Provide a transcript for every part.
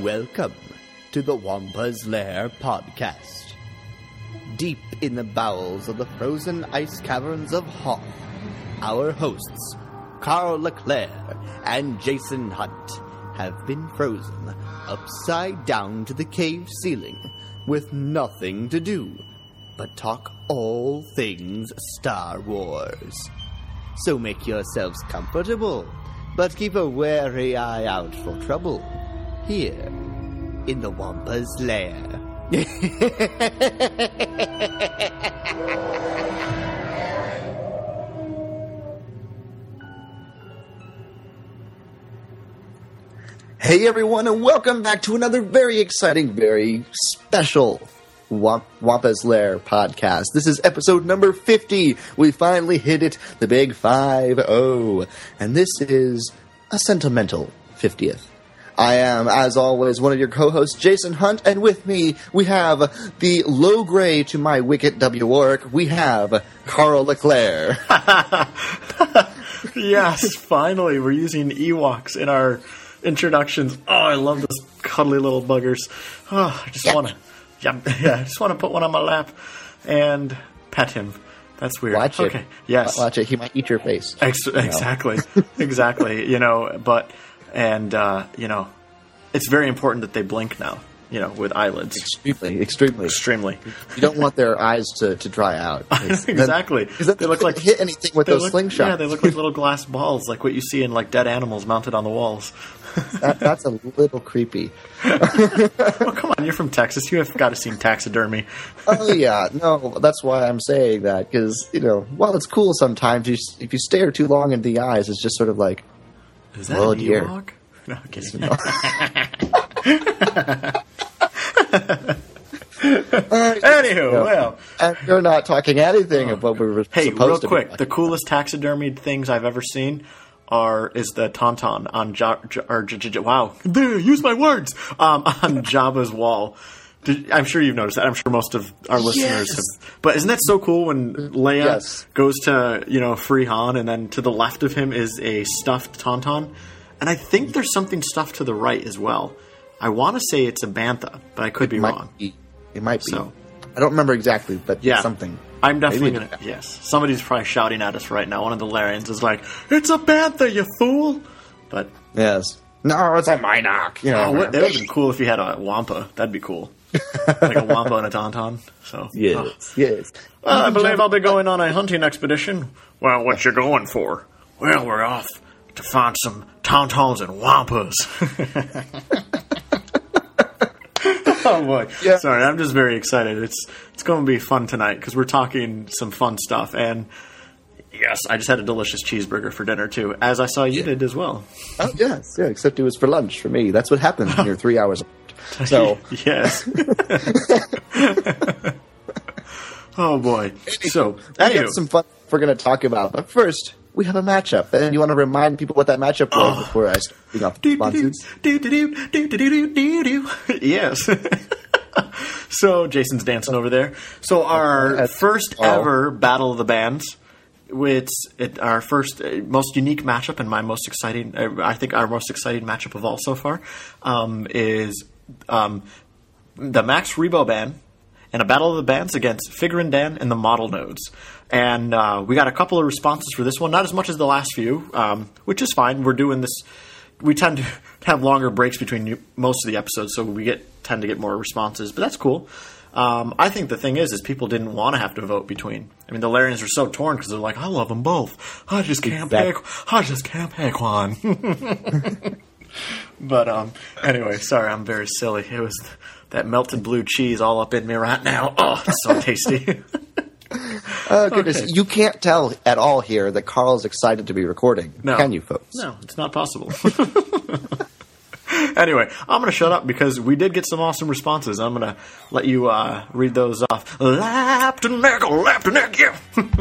Welcome to the Wampa's Lair podcast. Deep in the bowels of the frozen ice caverns of Hoth, our hosts, Carl Leclerc and Jason Hunt, have been frozen upside down to the cave ceiling with nothing to do but talk all things Star Wars. So make yourselves comfortable, but keep a wary eye out for trouble here in the Wampa's Lair. Hey everyone, and welcome back to another very exciting, very special Wampa's Lair podcast. This is episode number 50. We finally hit it, the big 5-0. And this is a sentimental 50th. I am, as always, one of your co-hosts, Jason Hunt, and with me, we have the low gray to my wicked W. Warwick. We have Carl Leclerc. Yes, finally, we're using Ewoks in our introductions. Oh, I love those cuddly little buggers. Oh, I just want to, I just want to put one on my lap and pet him. That's weird. Watch it. Okay. Yes. Watch it. He might eat your face. Exactly. Exactly. It's very important that they blink now, with eyelids. Extremely. You don't want their eyes to dry out. Exactly. Because then they look like hit anything with those slingshots. Yeah, they look like little glass balls, like what you see in dead animals mounted on the walls. That's a little creepy. Well, come on, you're from Texas. You have got to see taxidermy. Oh, yeah. No, that's why I'm saying that. Because, while it's cool sometimes, if you stare too long into the eyes, it's just sort of like, is that an Ewok? No, I'm kidding. Anywho, and you're not talking anything about what we were supposed to be. Hey, real quick, the coolest taxidermied things I've ever seen is the Tauntaun on use my words, on Jabba's wall. I'm sure you've noticed that. I'm sure most of our listeners have. But isn't that so cool when Leia goes to, free Han, and then to the left of him is a stuffed Tauntaun? And I think there's something stuffed to the right as well. I want to say it's a Bantha, but I could be wrong. It might be. So, I don't remember exactly, but it's something. I'm definitely going to... Yes. Somebody's probably shouting at us right now. One of the Larians is like, it's a Bantha, you fool! But... Yes. No, it's a Mynock. It would have been cool if you had a Wampa. That'd be cool. Like a Wampa and a Tauntaun. So, yes. I believe I'll be going on a hunting expedition. Well, what you going for? Well, we're off to find some Tauntauns and Wampas. Oh boy! Yeah. Sorry, I'm just very excited. It's going to be fun tonight because we're talking some fun stuff. And yes, I just had a delicious cheeseburger for dinner too, as I saw you did as well. Oh yes, yeah. Except it was for lunch for me. That's what happens when you're 3 hours apart. So yes. Oh boy! So we got some fun we're going to talk about, but first. We have a matchup, and you want to remind people what that matchup was before I start reading off the sponsors? Yes. So Jason's dancing over there. So our first ever Battle of the Bands, our first most unique matchup, and my most exciting, I think our most exciting matchup of all so far, is the Max Rebo Band and a Battle of the Bands against Figrin D'an and the Model Nodes. And we got a couple of responses for this one, not as much as the last few, which is fine. We're doing this. We tend to have longer breaks between most of the episodes, so we tend to get more responses, but that's cool. I think the thing is people didn't want to have to vote between. I mean, the Larians are so torn because they're like, I love them both. I just can't pick one. But anyway, sorry, I'm very silly. It was that melted blue cheese all up in me right now. Oh, it's so tasty. Oh, goodness. Okay. You can't tell at all here that Carl's excited to be recording. No. Can you, folks? No, it's not possible. Anyway, I'm going to shut up because we did get some awesome responses. I'm going to let you read those off. Lap to neck, yeah.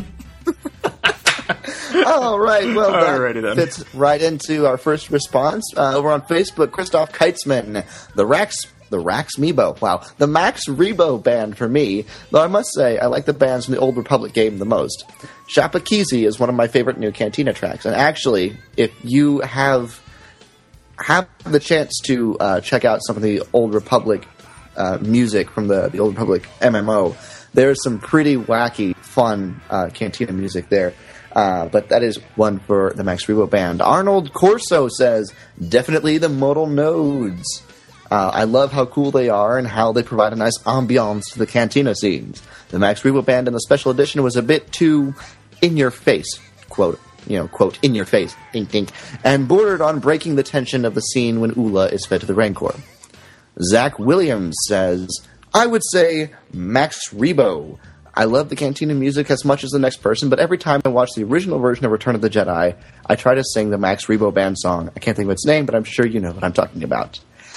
All right. Well, that fits right into our first response. We're on Facebook. Christoph Keitzman, the Rax Mebo. Wow. The Max Rebo band for me, though I must say I like the bands from the Old Republic game the most. Shapakizi is one of my favorite new Cantina tracks. And actually, if you have have the chance to check out some of the Old Republic music from the Old Republic MMO, there's some pretty wacky, fun Cantina music there. But that is one for the Max Rebo Band. Arnold Corso says, definitely the modal nodes. I love how cool they are and how they provide a nice ambiance to the Cantina scenes. The Max Rebo Band in the special edition was a bit too in-your-face, quote, in your face, ink, ink, and bordered on breaking the tension of the scene when Ula is fed to the Rancor. Zach Williams says, I would say Max Rebo. I love the Cantina music as much as the next person, but every time I watch the original version of Return of the Jedi, I try to sing the Max Rebo Band song. I can't think of its name, but I'm sure you know what I'm talking about.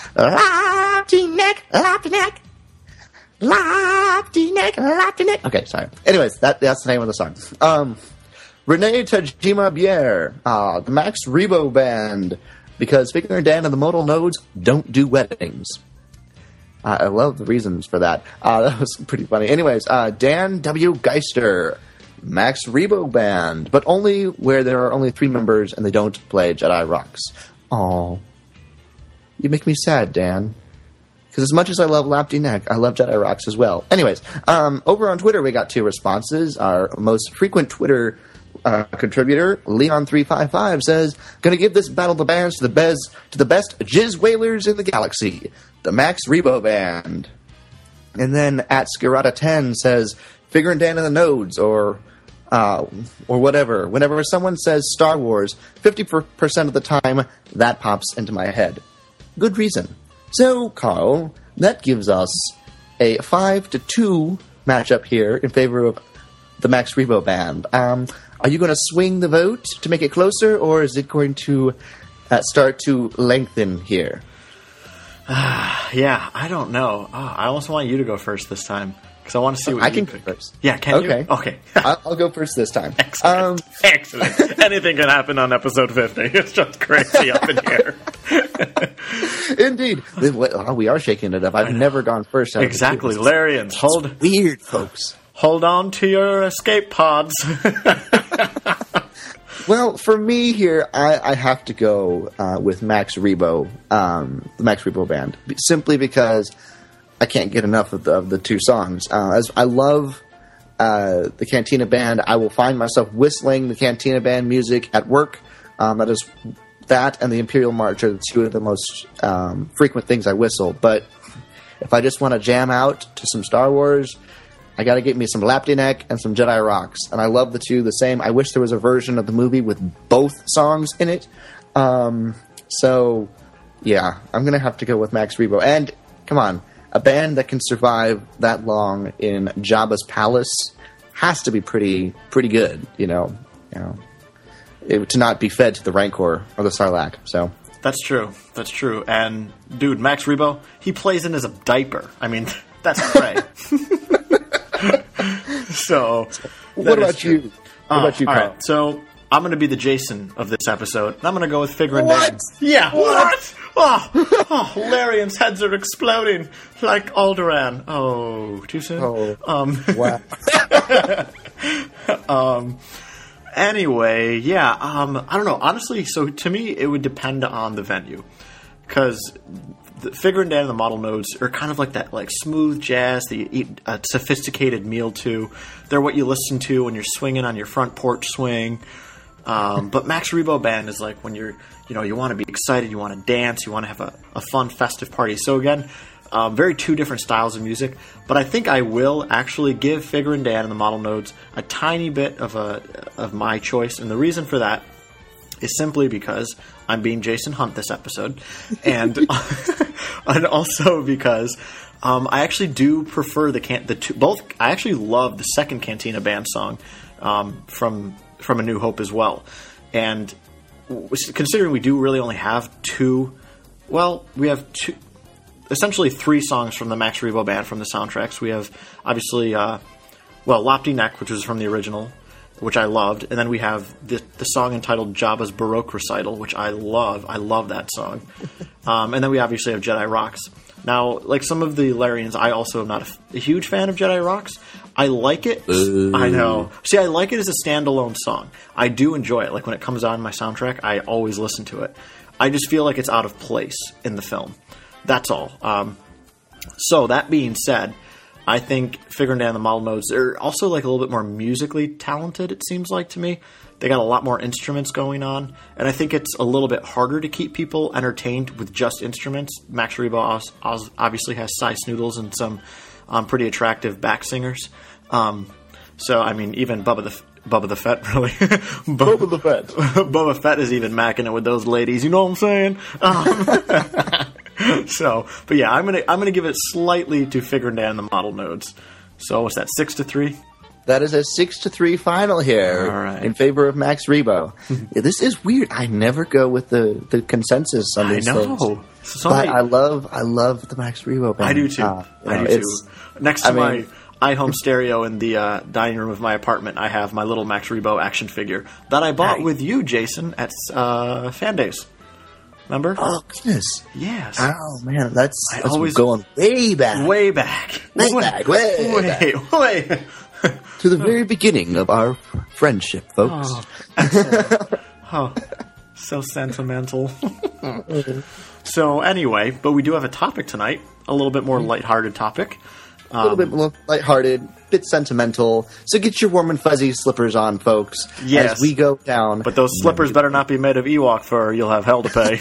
Lopty-neck. Okay, sorry. Anyways, that's the name of the song. Renee Tajima Bier, the Max Rebo Band, because Figure and Dan and the modal nodes don't do weddings. I love the reasons for that. That was pretty funny. Anyways, Dan W. Geister, Max Rebo Band, but only where there are only 3 members and they don't play Jedi Rocks. Aww. You make me sad, Dan. Because as much as I love Lapty Neck, I love Jedi Rocks as well. Anyways, over on Twitter, we got 2 responses. Our most frequent Twitter contributor, Leon355, says, gonna give this Battle of the Bands to the best jizz whalers in the galaxy, the Max Rebo Band. And then at Skirata10 says, Figure and Dan in the nodes, or whatever. Whenever someone says Star Wars, 50% of the time, that pops into my head. Good reason. So, Carl, that gives us a 5-2 matchup here in favor of the Max Rebo Band. Are you going to swing the vote to make it closer, or is it going to start to lengthen here? Yeah, I don't know. I almost want you to go first this time, because I want to see what you can pick. go first. Yeah, can you? Okay. I'll go first this time. Excellent. Excellent. Anything can happen on episode 50. It's just crazy up in here. Indeed. We are shaking it up. I've never gone first. Exactly. Larians, hold... Weird, folks. Hold on to your escape pods. Well, for me here, I have to go with Max Rebo, the Max Rebo Band, simply because I can't get enough of the 2 songs. As I love the Cantina Band, I will find myself whistling the Cantina Band music at work. That and the Imperial March are 2 of the most frequent things I whistle. But if I just want to jam out to some Star Wars, I got to get me some Lapty Neck and some Jedi Rocks. And I love the 2 the same. I wish there was a version of the movie with both songs in it. So, yeah, I'm going to have to go with Max Rebo. And, come on, a band that can survive that long in Jabba's palace has to be pretty good, to not be fed to the Rancor or the Sarlacc. So That's true. And, dude, Max Rebo, he plays in as a diaper. I mean, that's great. So, what about you? What about you, Carl? All right, so I'm going to be the Jason of this episode, and I'm going to go with Figure and Dan. What? Yeah, what? Oh, Larian's heads are exploding like Alderaan. Oh, too soon? Wow. Anyway, yeah, I don't know. Honestly, so to me, it would depend on the venue. Because the Figure and Dan and the model nodes are kind of like that, like smooth jazz that you eat a sophisticated meal to. They're what you listen to when you're swinging on your front porch swing. But Max Rebo Band is like when you want to be excited, you want to dance, you want to have a fun festive party. So again, very 2 different styles of music. But I think I will actually give Figure and Dan and the model nodes a tiny bit of my choice. And the reason for that is simply because I'm being Jason Hunt this episode, and and also because I actually do prefer both. I actually love the second Cantina Band song from A New Hope as well, and considering we do really only have 2, we have 2, essentially 3 songs from the Max Rebo Band from the soundtracks. We have obviously Lapty Neck, which was from the original, which I loved, and then we have the song entitled Jabba's Baroque Recital, which I love. I love that song. And then we obviously have Jedi Rocks. Now, like some of the Larians, I also am not a huge fan of Jedi Rocks. I like it. I know. See, I like it as a standalone song. I do enjoy it. Like when it comes on my soundtrack, I always listen to it. I just feel like it's out of place in the film. That's all. So that being said, I think Figuring Dan the Model Nodes are also like a little bit more musically talented, it seems like to me. They got a lot more instruments going on, and I think it's a little bit harder to keep people entertained with just instruments. Max Rebo obviously has Cy Snoodles and some pretty attractive back singers. So, I mean, even Bubba the Fett, really. Bubba the Fett. Bubba Fett is even macking it with those ladies, you know what I'm saying? So, but yeah, I'm gonna give it slightly to Figuring Dan the Model Nodes. So, what's that, 6-3? That is a 6-3 final here in favor of Max Rebo. Yeah, this is weird. I never go with the consensus on these things. But I love the Max Rebo band. I do too. I do too. Next to my iHome stereo in the dining room of my apartment, I have my little Max Rebo action figure that I bought with you, Jason, at Fan Days. Remember? Oh, goodness. Yes. Oh, man. That's going way back. Way back. Way. To the very beginning of our friendship, folks. Oh, so sentimental. So anyway, but we do have a topic tonight, a little bit more lighthearted topic. A little bit more lighthearted, bit sentimental. So get your warm and fuzzy slippers on, folks, as we go down. But those slippers better not be made of Ewok fur. You'll have hell to pay.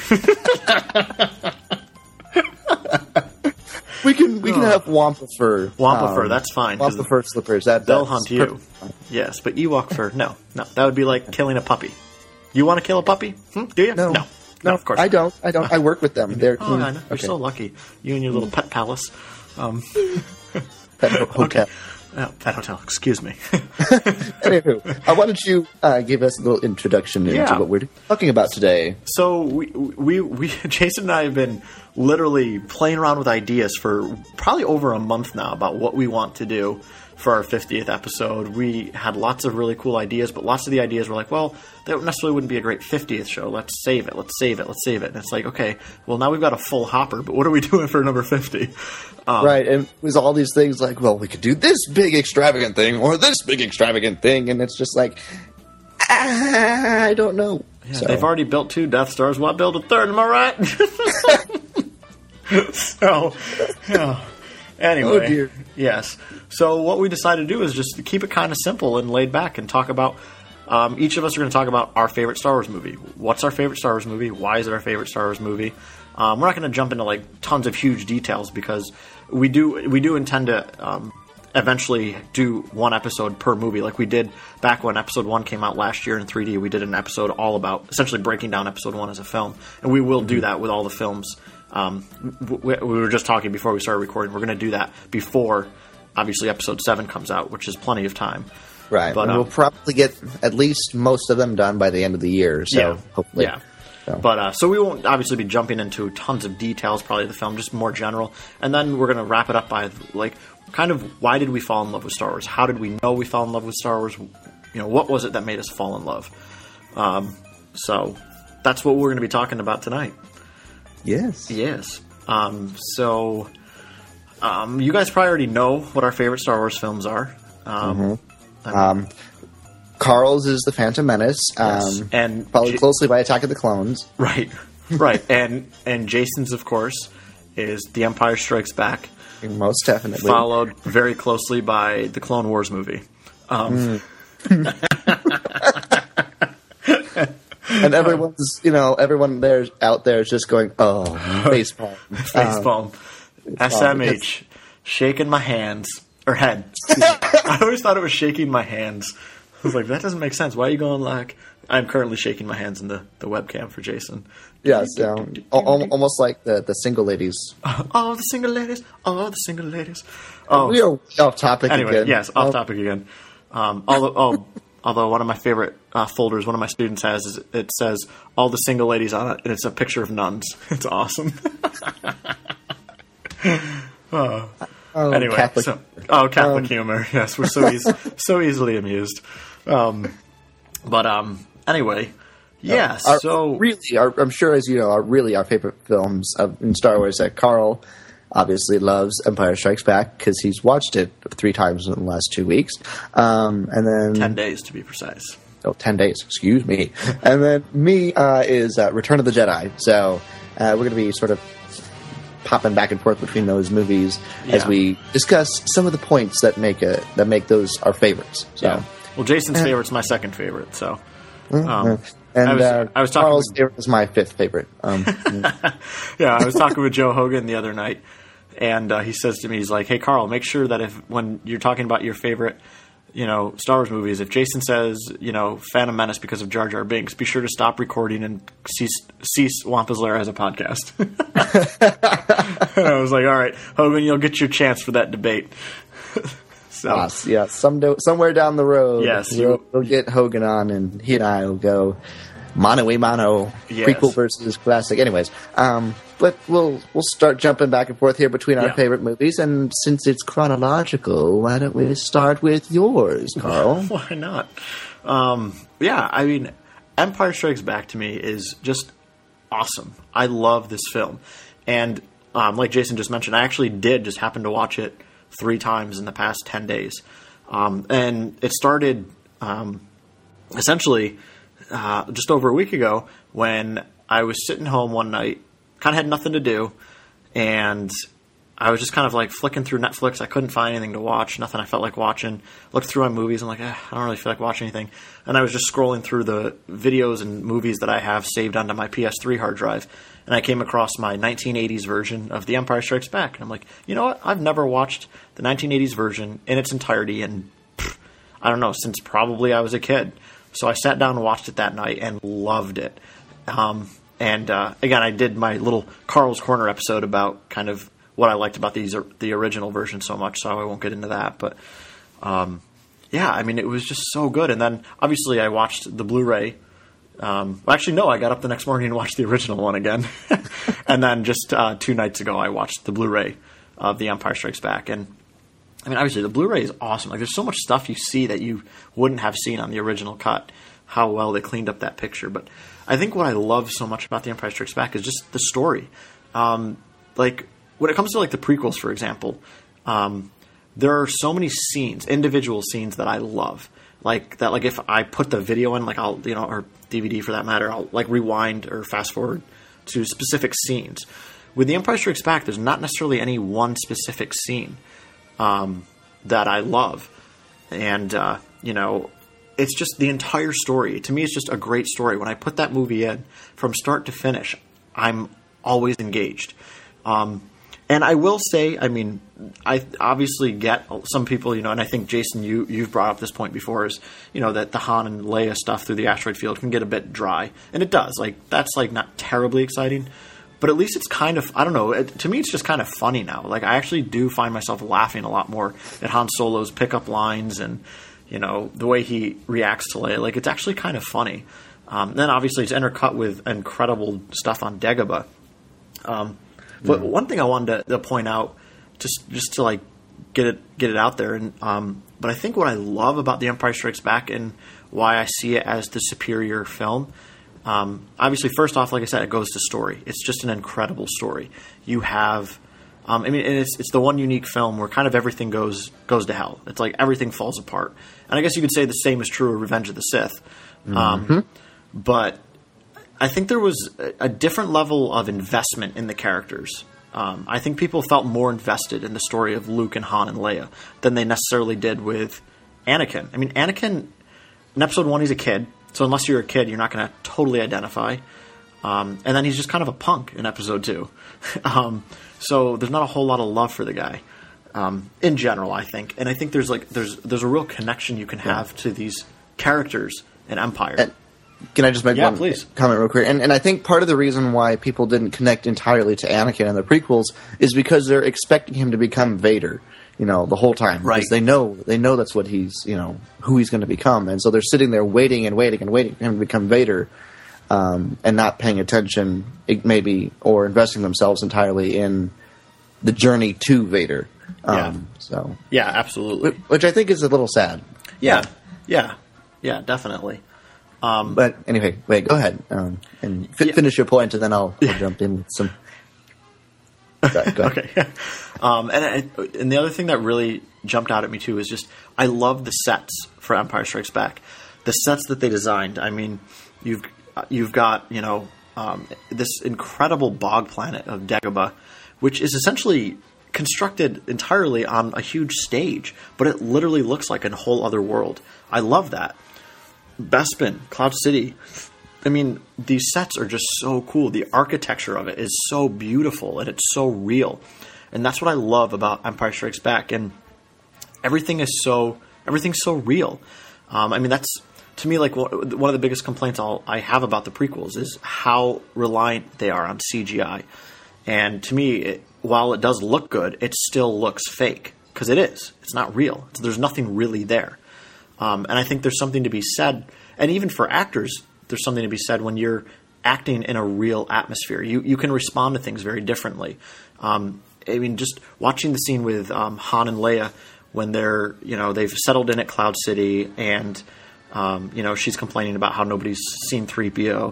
We can have Wampa fur. Wampa fur, that's fine. Wampa fur slippers. They'll hunt you. Yes, but Ewok fur, no. That would be like killing a puppy. You want to kill a puppy? Do you? No, of course I don't. I work with them. They're I know. You're so lucky. You and your little pet palace. Pet hotel. Okay. Pet hotel, excuse me. Anywho, why don't you give us a little introduction into what we're talking about today? So we Jason and I have been literally playing around with ideas for probably over a month now about what we want to do for our 50th episode. We had lots of really cool ideas, but lots of the ideas were like, well, that necessarily wouldn't be a great 50th show. Let's save it. And it's like, okay, well, now we've got a full hopper, but what are we doing for number 50? Right, and it was all these things like, well, we could do this big extravagant thing or this big extravagant thing, and it's just like, I don't know. Yeah, so. They've already built 2 Death Stars. Why build a third? Am I right? So, yeah. Anyway, oh dear. Yes. So what we decided to do is just keep it kind of simple and laid back and talk about. Each of us are going to talk about our favorite Star Wars movie. What's our favorite Star Wars movie? Why is it our favorite Star Wars movie? We're not going to jump into like tons of huge details because we do intend to eventually do one episode per movie, like we did back when Episode 1 came out last year in 3D. We did an episode all about essentially breaking down Episode 1 as a film, and we will do that with all the films. We were just talking before we started recording. We're going to do that before, obviously, Episode 7 comes out, which is plenty of time. Right, but we'll probably get at least most of them done by the end of the year, so hopefully. Yeah. But so we won't obviously be jumping into tons of details, probably the film, just more general. And then we're going to wrap it up by, like, kind of why did we fall in love with Star Wars? How did we know we fell in love with Star Wars? You know, what was it that made us fall in love? So that's what we're going to be talking about tonight. Yes. So you guys probably already know what our favorite Star Wars films are. Carl's is The Phantom Menace, and followed closely by Attack of the Clones. Right. and Jason's, of course, is The Empire Strikes Back. Most definitely. Followed very closely by the Clone Wars movie. And everyone out there is just going, oh, facepalm. Facepalm. SMH. Shaking my hands. Or head. I always thought it was shaking my hands. I was like, that doesn't make sense. Why are you going like... I'm currently shaking my hands in the webcam for Jason. Yes, almost like the single ladies. Oh, the single ladies. Oh, the single ladies. Oh, we are off topic again. Yes, off topic again. Although one of my favorite folders one of my students has, is it says all the single ladies on it, and it's a picture of nuns. It's awesome. Anyway, Catholic Catholic humor. Yes, we're so easily amused. Anyway, yeah. I'm sure, as you know, our favorite films in Star Wars that Carl obviously loves Empire Strikes Back because he's watched it 3 times in the last 2 weeks, and then 10 days to be precise. 10 days, excuse me. And then me is Return of the Jedi. So we're going to be sort of popping back and forth between those movies as we discuss some of the points that make those our favorites. So, well, Jason's favorite's my second favorite. So, and I was talking. Carl's favorite is my fifth favorite. I was talking with Joe Hogan the other night, and he says to me, he's like, "Hey, Carl, make sure that when you're talking about your favorite, Star Wars movies, if Jason says, Phantom Menace because of Jar Jar Binks, be sure to stop recording and cease Wampa's Lair as a podcast." And I was like, all right, Hogan, you'll get your chance for that debate. So, somewhere down the road, yes, we'll get Hogan on, and he and I will go mano a mano, prequel versus classic. Anyways, but we'll start jumping back and forth here between our favorite movies, and since it's chronological, why don't we start with yours, Carl? Why not? Empire Strikes Back to me is just awesome. I love this film, and like Jason just mentioned, I actually did just happen to watch it 3 times in the past 10 days, and it started essentially just over a week ago when I was sitting home one night, kind of had nothing to do, and I was just kind of like flicking through Netflix. I couldn't find anything to watch, nothing I felt like watching. Looked through my movies, I'm like, I don't really feel like watching anything. And I was just scrolling through the videos and movies that I have saved onto my PS3 hard drive, and I came across my 1980s version of The Empire Strikes Back. And I'm like, you know what? I've never watched the 1980s version in its entirety, and I don't know, since probably I was a kid. So I sat down and watched it that night and loved it. Again, I did my little Carl's Corner episode about kind of what I liked about the original version so much, so I won't get into that. But it was just so good. And then obviously I watched the Blu-ray. I got up the next morning and watched the original one again. And then just 2 nights ago I watched the Blu-ray of The Empire Strikes Back. And I mean, obviously the Blu-ray is awesome. Like, there's so much stuff you see that you wouldn't have seen on the original cut, how well they cleaned up that picture. But I think what I love so much about The Empire Strikes Back is just the story. When it comes to, like, the prequels, for example, there are so many scenes, individual scenes that I love. Like, that, like, if I put the video in, like, I'll, or DVD for that matter, I'll, like, rewind or fast forward to specific scenes. With The Empire Strikes Back, there's not necessarily any one specific scene that I love. And, it's just the entire story. To me, it's just a great story. When I put that movie in, from start to finish, I'm always engaged. And I will say, I mean, I obviously get some people, and I think, Jason, you've brought up this point before, is, that the Han and Leia stuff through the asteroid field can get a bit dry. And it does. Like, that's, like, not terribly exciting. But at least it's kind of, I don't know, to me it's just kind of funny now. Like, I actually do find myself laughing a lot more at Han Solo's pickup lines and, the way he reacts to Leia. Like, it's actually kind of funny. Then, obviously, it's intercut with incredible stuff on Dagobah. But one thing I wanted to point out, just to like get it out there, and but I think what I love about The Empire Strikes Back and why I see it as the superior film, obviously, first off, like I said, it goes to story. It's just an incredible story. You have, and it's the one unique film where kind of everything goes to hell. It's like everything falls apart, and I guess you could say the same is true of Revenge of the Sith, but I think there was a different level of investment in the characters. I think people felt more invested in the story of Luke and Han and Leia than they necessarily did with Anakin. I mean, Anakin, in Episode 1, he's a kid, so unless you're a kid, you're not going to totally identify. And then he's just kind of a punk in Episode 2. So there's not a whole lot of love for the guy in general, I think. And I think there's a real connection you can have to these characters in Empire. Can I just make one comment real quick? And I think part of the reason why people didn't connect entirely to Anakin in the prequels is because they're expecting him to become Vader, the whole time. Right. Because they know that's what he's, who he's going to become. And so they're sitting there waiting and waiting and waiting for him to become Vader, and not paying attention, maybe, or investing themselves entirely in the journey to Vader. Yeah, absolutely. Which I think is a little sad. Yeah, definitely. But anyway, go ahead and finish your point, and then I'll jump in with some. Go ahead. Okay. And the other thing that really jumped out at me too is just I love the sets for Empire Strikes Back. the sets that they designed. I mean, you've got this incredible bog planet of Dagobah, which is essentially constructed entirely on a huge stage, but it literally looks like a whole other world. I love that. Bespin, Cloud City. I mean, these sets are just so cool. The architecture of it is so beautiful, and it's so real. And that's what I love about Empire Strikes Back. And everything's so real. I mean, that's, to me, like one of the biggest complaints I have about the prequels is how reliant they are on CGI. And to me, while it does look good, it still looks fake. Because it is. It's not real. There's nothing really there. And I think there's something to be said, and even for actors, there's something to be said when you're acting in a real atmosphere. You can respond to things very differently. I mean, just watching the scene with Han and Leia when they've settled in at Cloud City, and she's complaining about how nobody's seen 3PO.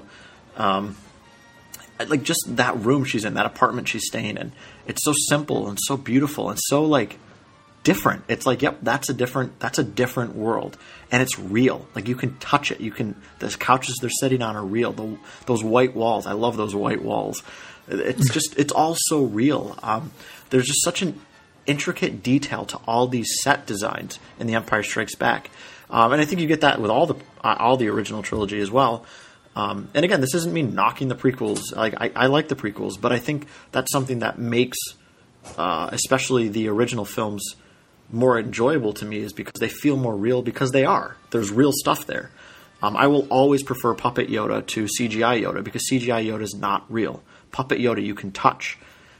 Like, just that room she's in, that apartment she's staying in, it's so simple and so beautiful and so, like, different. It's like, yep, that's a different world, and it's real. Like, you can touch it. The couches they're sitting on are real. Those white walls, I love those white walls. It's all so real. There's just such an intricate detail to all these set designs in The Empire Strikes Back, and I think you get that with all the original trilogy as well. And again, this isn't me knocking the prequels. Like, I like the prequels, but I think that's something that makes, especially the original films, more enjoyable to me, is because they feel more real, because they are. There's real stuff there. I will always prefer Puppet Yoda to CGI Yoda, because CGI Yoda is not real. Puppet Yoda you can touch.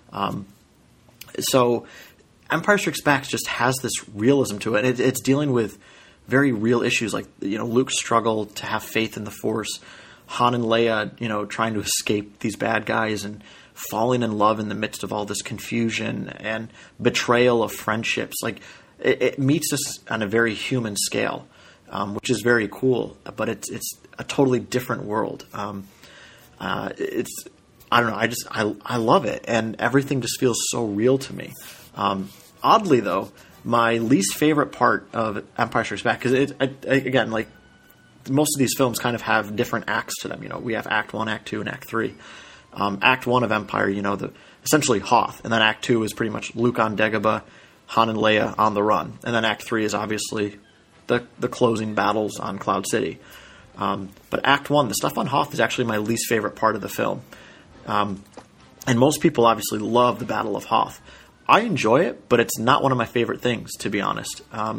So Empire Strikes Back just has this realism to it. It's dealing with very real issues, like Luke's struggle to have faith in the Force, Han and Leia trying to escape these bad guys, and falling in love in the midst of all this confusion and betrayal of friendships. Like, it meets us on a very human scale, which is very cool. But it's a totally different world. I don't know. I love it, and everything just feels so real to me. Oddly, though, my least favorite part of Empire Strikes Back, because again, like, most of these films kind of have different acts to them. We have Act 1, Act 2, and Act 3. Act 1 of Empire, essentially Hoth, and then Act 2 is pretty much Luke on Dagobah, Han and Leia on the run, and then Act 3 is obviously the closing battles on Cloud City. But Act 1, the stuff on Hoth, is actually my least favorite part of the film. And most people obviously love the Battle of Hoth. I enjoy it, but it's not one of my favorite things, to be honest.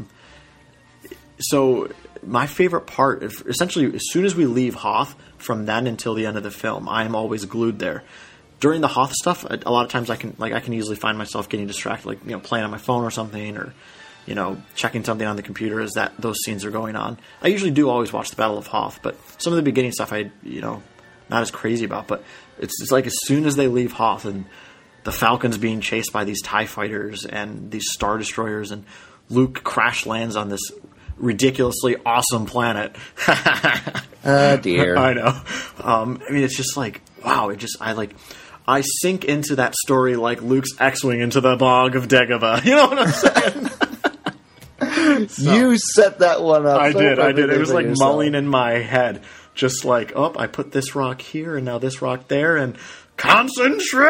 So my favorite part, essentially, as soon as we leave Hoth, from then until the end of the film, I am always glued there. During the Hoth stuff, a lot of times I can easily find myself getting distracted, like playing on my phone or something, or checking something on the computer as those scenes are going on. I usually do always watch the Battle of Hoth, but some of the beginning stuff I not as crazy about. But it's like, as soon as they leave Hoth and the Falcon's being chased by these TIE fighters and these Star Destroyers, and Luke crash lands on this ridiculously awesome planet. Oh dear. I know. I mean, it's just like, wow. I sink into that story like Luke's X-Wing into the bog of Dagobah. You know what I'm saying? You set that one up. I did. It was like mulling in my head. Just like, I put this rock here and now this rock there, and concentrate!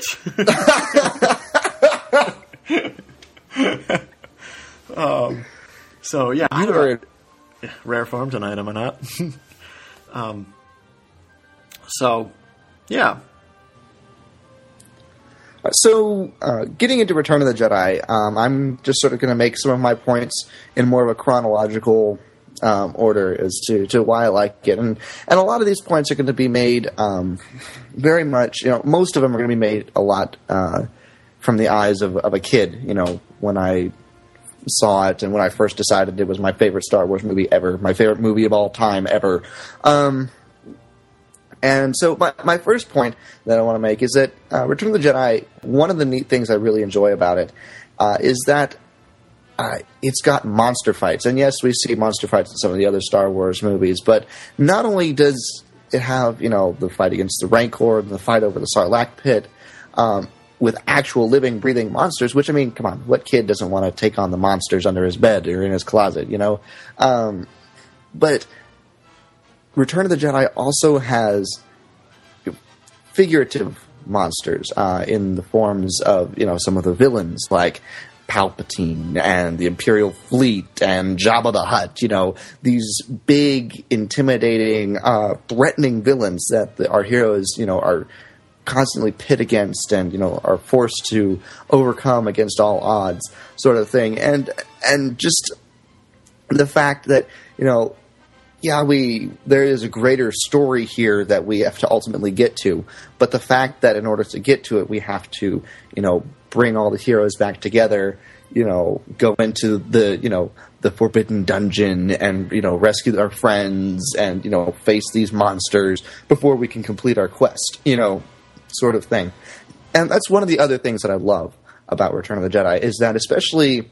So, yeah. Rare form tonight, am I not? So, yeah. So, getting into Return of the Jedi, I'm just sort of going to make some of my points in more of a chronological order as to why I like it. And a lot of these points are going to be made very much, most of them are going to be made a lot from the eyes of a kid, when I saw it and when I first decided it was my favorite Star Wars movie ever, my favorite movie of all time ever. And so my first point that I want to make is that Return of the Jedi, one of the neat things I really enjoy about it is that it's got monster fights. And yes, we see monster fights in some of the other Star Wars movies, but not only does it have, the fight against the Rancor, the fight over the Sarlacc pit, with actual living, breathing monsters, which, I mean, come on, what kid doesn't want to take on the monsters under his bed or in his closet, But Return of the Jedi also has figurative monsters in the forms of, some of the villains like Palpatine and the Imperial Fleet and Jabba the Hutt. These big, intimidating, threatening villains that our heroes, are constantly pit against and, are forced to overcome against all odds, sort of thing. And just the fact that, there is a greater story here that we have to ultimately get to, but the fact that in order to get to it, we have to, bring all the heroes back together, go into the Forbidden Dungeon and, rescue our friends and, face these monsters before we can complete our quest, sort of thing. And that's one of the other things that I love about Return of the Jedi is that especially,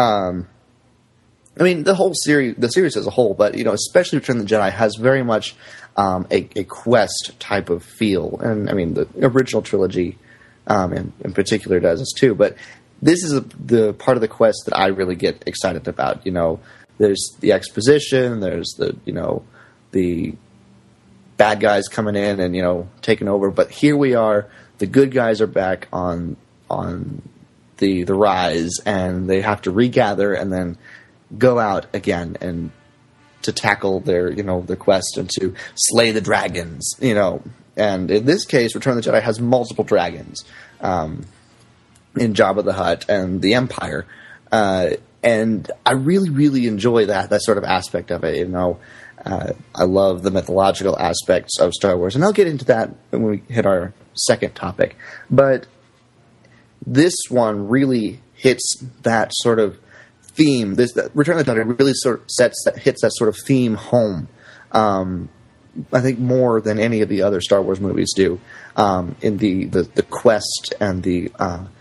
the series as a whole, but, especially Return of the Jedi has very much a quest type of feel. And, the original trilogy in particular does this too. But this is the part of the quest that I really get excited about. There's the exposition, there's the bad guys coming in and, taking over. But here we are, the good guys are back on the rise, and they have to regather and then go out again and to tackle their quest and to slay the dragons, And in this case, Return of the Jedi has multiple dragons in Jabba the Hutt and the Empire. And I really, really enjoy that sort of aspect of it, I love the mythological aspects of Star Wars. And I'll get into that when we hit our second topic. But this one really hits that sort of theme. Return of the Jedi really hits that sort of theme home. I think more than any of the other Star Wars movies do. In the quest and the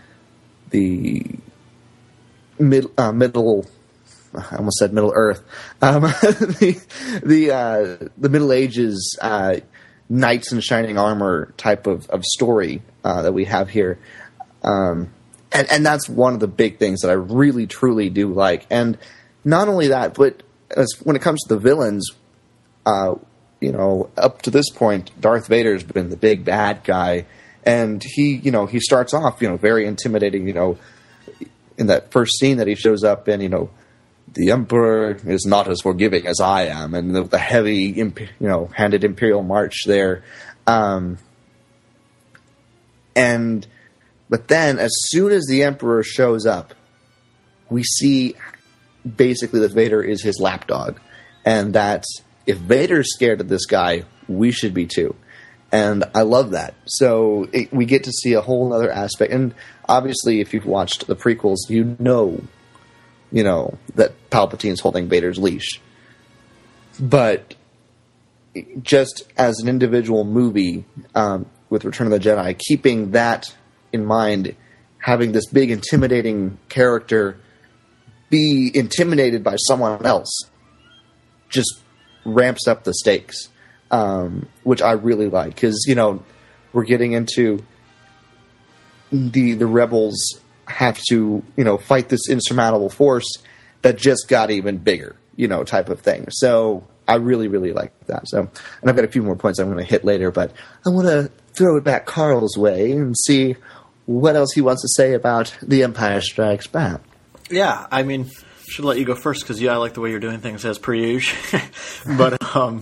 middle. I almost said Middle Earth. The Middle Ages knights in shining armor type of story that we have here. And that's one of the big things that I really, truly do like. And not only that, but when it comes to the villains, up to this point, Darth Vader's been the big bad guy. And he starts off, very intimidating, in that first scene that he shows up in, the Emperor is not as forgiving as I am. And the heavy, handed Imperial March there. But then, as soon as the Emperor shows up, we see basically that Vader is his lapdog. And that if Vader's scared of this guy, we should be too. And I love that. So we get to see a whole other aspect. And obviously, if you've watched the prequels, you know that Palpatine's holding Vader's leash. But just as an individual movie with Return of the Jedi, keeping that in mind, having this big intimidating character be intimidated by someone else just ramps up the stakes, which I really like, because we're getting into the rebels have to fight this insurmountable force that just got even bigger, type of thing. So I really, really like that. So, and I've got a few more points I'm going to hit later, but I want to throw it back Carl's way and see what else he wants to say about The Empire Strikes Back. Yeah, should let you go first because I like the way you're doing things as per usual. But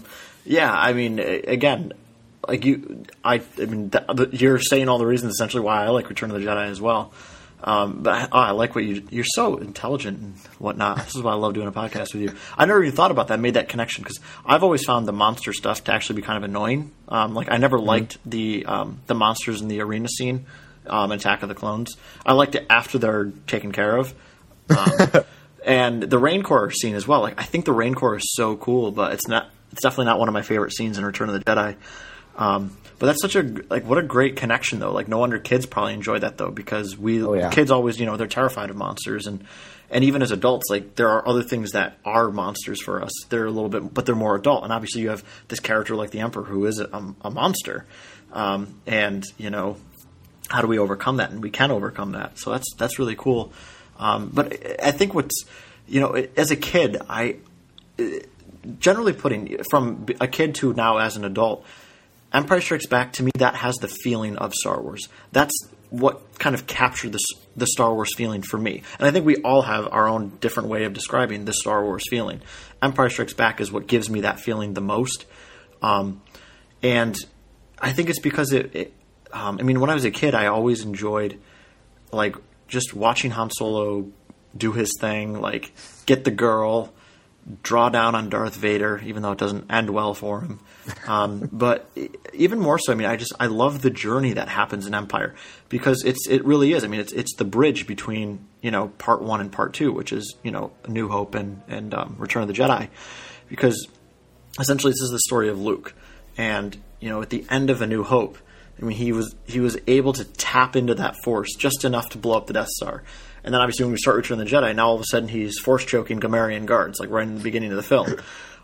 again, like you're saying all the reasons essentially why I like Return of the Jedi as well. But I like what you're so intelligent and whatnot. This is why I love doing a podcast with you. I never even thought about that, made that connection, because I've always found the monster stuff to actually be kind of annoying. I never liked the monsters in the arena scene, Attack of the Clones. I liked it after they're taken care of. And the Rancor scene as well. I think the Rancor is so cool, but it's definitely not one of my favorite scenes in Return of the Jedi. But that's such what a great connection though. No wonder kids probably enjoy that though, because kids always, they're terrified of monsters, and even as adults, there are other things that are monsters for us. They're a little bit, but they're more adult. And obviously you have this character like the Emperor who is a monster. And how do we overcome that? And we can overcome that. So that's really cool. But I think what's, as a kid, generally putting, from a kid to now as an adult, Empire Strikes Back, to me, that has the feeling of Star Wars. That's what kind of captured the Star Wars feeling for me. And I think we all have our own different way of describing the Star Wars feeling. Empire Strikes Back is what gives me that feeling the most. And I think it's because I mean, when I was a kid, I always enjoyed, like, just watching Han Solo do his thing, like, get the girl, draw down on Darth Vader, even though it doesn't end well for him. But even more so, I mean, I love the journey that happens in Empire, because it really is. I mean, it's the bridge between, part 1 and part 2, which is, A New Hope and Return of the Jedi, because essentially this is the story of Luke. And, at the end of A New Hope, I mean, he was able to tap into that force just enough to blow up the Death Star. And then obviously when we start Return of the Jedi, now all of a sudden he's force choking Gamorrean guards, like right in the beginning of the film.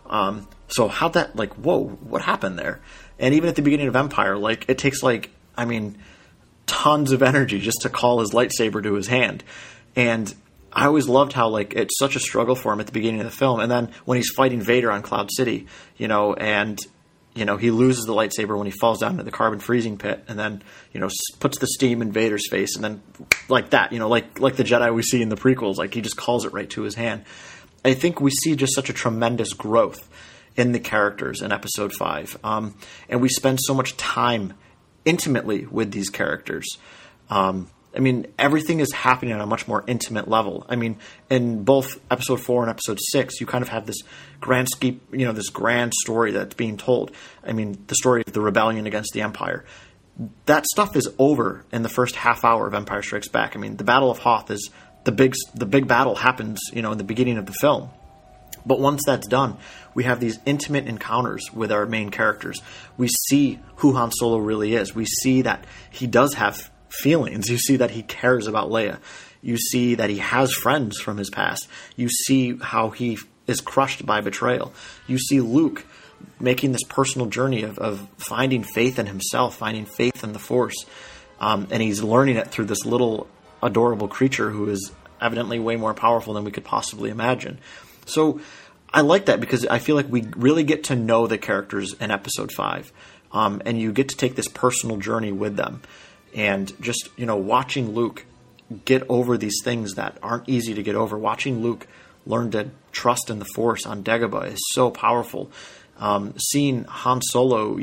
So how'd that, like, whoa, what happened there? And even at the beginning of Empire, like, it takes, like, I mean, tons of energy just to call his lightsaber to his hand. And I always loved how, like, it's such a struggle for him at the beginning of the film. And then when he's fighting Vader on Cloud City, and he loses the lightsaber when he falls down into the carbon freezing pit, and then, puts the steam in Vader's face, and then like that, like the Jedi we see in the prequels, like he just calls it right to his hand. I think we see just such a tremendous growth in the characters in Episode 5. And we spend so much time intimately with these characters. I mean, everything is happening on a much more intimate level. I mean, in both Episode 4 and Episode 6, you kind of have this grand scheme, this grand story that's being told. I mean, the story of the rebellion against the Empire. That stuff is over in the first half hour of Empire Strikes Back. I mean, the Battle of Hoth is the big battle happens, in the beginning of the film. But once that's done, we have these intimate encounters with our main characters. We see who Han Solo really is. We see that he does have feelings. You see that he cares about Leia. You see that he has friends from his past. You see how he is crushed by betrayal. You see Luke making this personal journey of finding faith in himself, finding faith in the Force. And he's learning it through this little adorable creature who is evidently way more powerful than we could possibly imagine. So I like that, because I feel like we really get to know the characters in Episode 5. And you get to take this personal journey with them. And just, watching Luke get over these things that aren't easy to get over, watching Luke learn to trust in the Force on Dagobah is so powerful. Seeing Han Solo,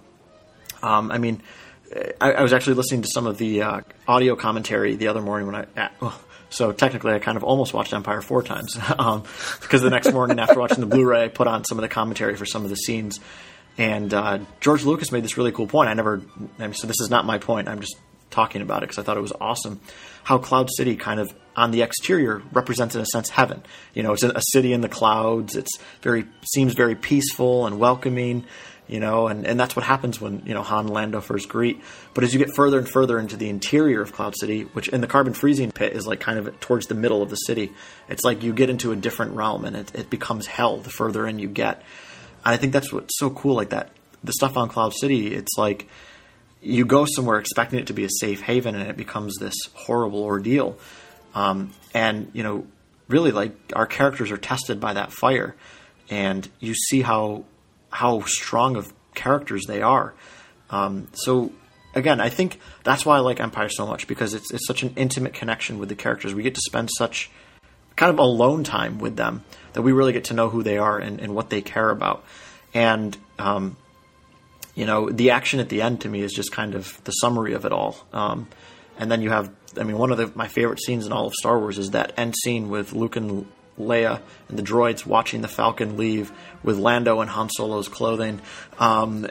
I mean, I was actually listening to some of the audio commentary the other morning when so technically I kind of almost watched Empire 4 times, because the next morning after watching the Blu-ray, I put on some of the commentary for some of the scenes. And George Lucas made this really cool point. So this is not my point. I'm just talking about it because I thought it was awesome. How Cloud City kind of, on the exterior, represents, in a sense, heaven. It's a city in the clouds. It's seems very peaceful and welcoming, and that's what happens when, Han and Lando first greet. But as you get further and further into the interior of Cloud City, which in the carbon freezing pit is like kind of towards the middle of the city, it's like you get into a different realm, and it becomes hell the further in you get. I think that's what's so cool, like that. The stuff on Cloud City, it's like you go somewhere expecting it to be a safe haven, and it becomes this horrible ordeal. And, really, like, our characters are tested by that fire, and you see how strong of characters they are. So, again, I think that's why I like Empire so much, because it's such an intimate connection with the characters. We get to spend such kind of alone time with them that we really get to know who they are and what they care about. And, the action at the end to me is just kind of the summary of it all. And then you have, one of my favorite scenes in all of Star Wars is that end scene with Luke and Leia and the droids watching the Falcon leave with Lando in Han Solo's clothing. And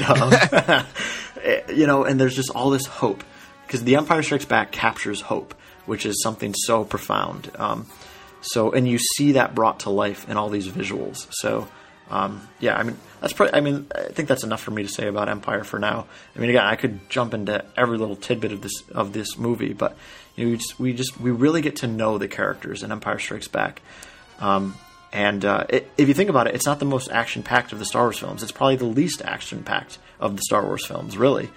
there's just all this hope, because The Empire Strikes Back captures hope, which is something so profound. And you see that brought to life in all these visuals. So, that's probably, I think that's enough for me to say about Empire for now. Again, I could jump into every little tidbit of this movie, but we really get to know the characters in Empire Strikes Back. If you think about it, it's not the most action-packed of the Star Wars films. It's probably the least action-packed of the Star Wars films, really.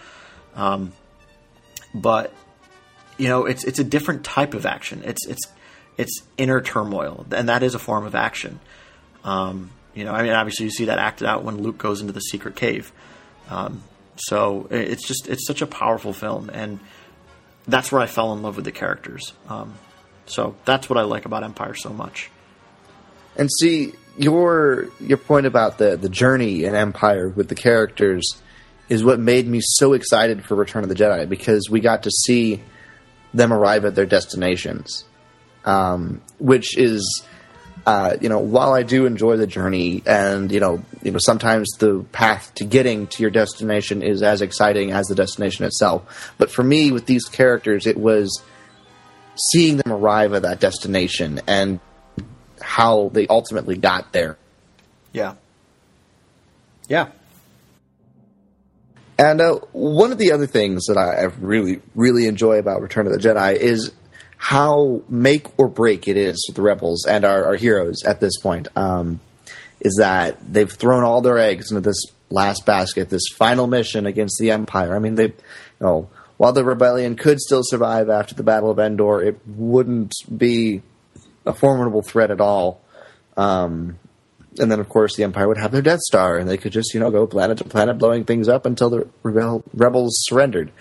But it's a different type of action. It's inner turmoil, and that is a form of action. You know, I mean, obviously you see that acted out when Luke goes into the secret cave. So it's such a powerful film, and that's where I fell in love with the characters. So that's what I like about Empire so much. And see, your point about the journey in Empire with the characters is what made me so excited for Return of the Jedi, because we got to see them arrive at their destinations, which is, while I do enjoy the journey, and sometimes the path to getting to your destination is as exciting as the destination itself. But for me, with these characters, it was seeing them arrive at that destination and how they ultimately got there. Yeah. Yeah. And one of the other things that I really, really enjoy about Return of the Jedi is how make or break it is with the Rebels and our heroes at this point. Is that they've thrown all their eggs into this last basket, this final mission against the Empire. I mean, while the rebellion could still survive after the Battle of Endor, it wouldn't be a formidable threat at all. And then, of course, the Empire would have their Death Star, and they could just, go planet to planet, blowing things up until the rebels surrendered.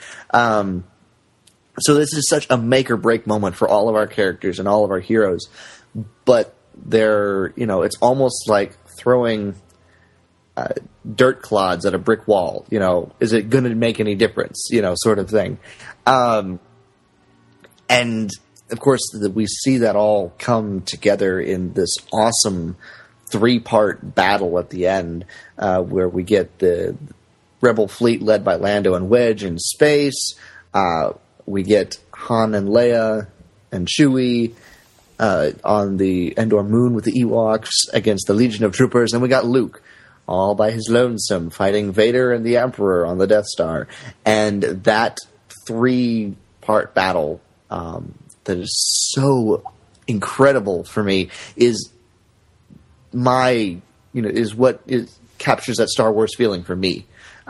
So this is such a make-or-break moment for all of our characters and all of our heroes. But it's almost like throwing dirt clods at a brick wall. Is it going to make any difference? Sort of thing. And, of course, we see that all come together in this awesome 3-part battle at the end, where we get the Rebel fleet led by Lando and Wedge in space. We get Han and Leia and Chewie on the Endor moon with the Ewoks against the Legion of Troopers. And we got Luke all by his lonesome fighting Vader and the Emperor on the Death Star. And that 3-part battle that is so incredible for me is what captures that Star Wars feeling for me.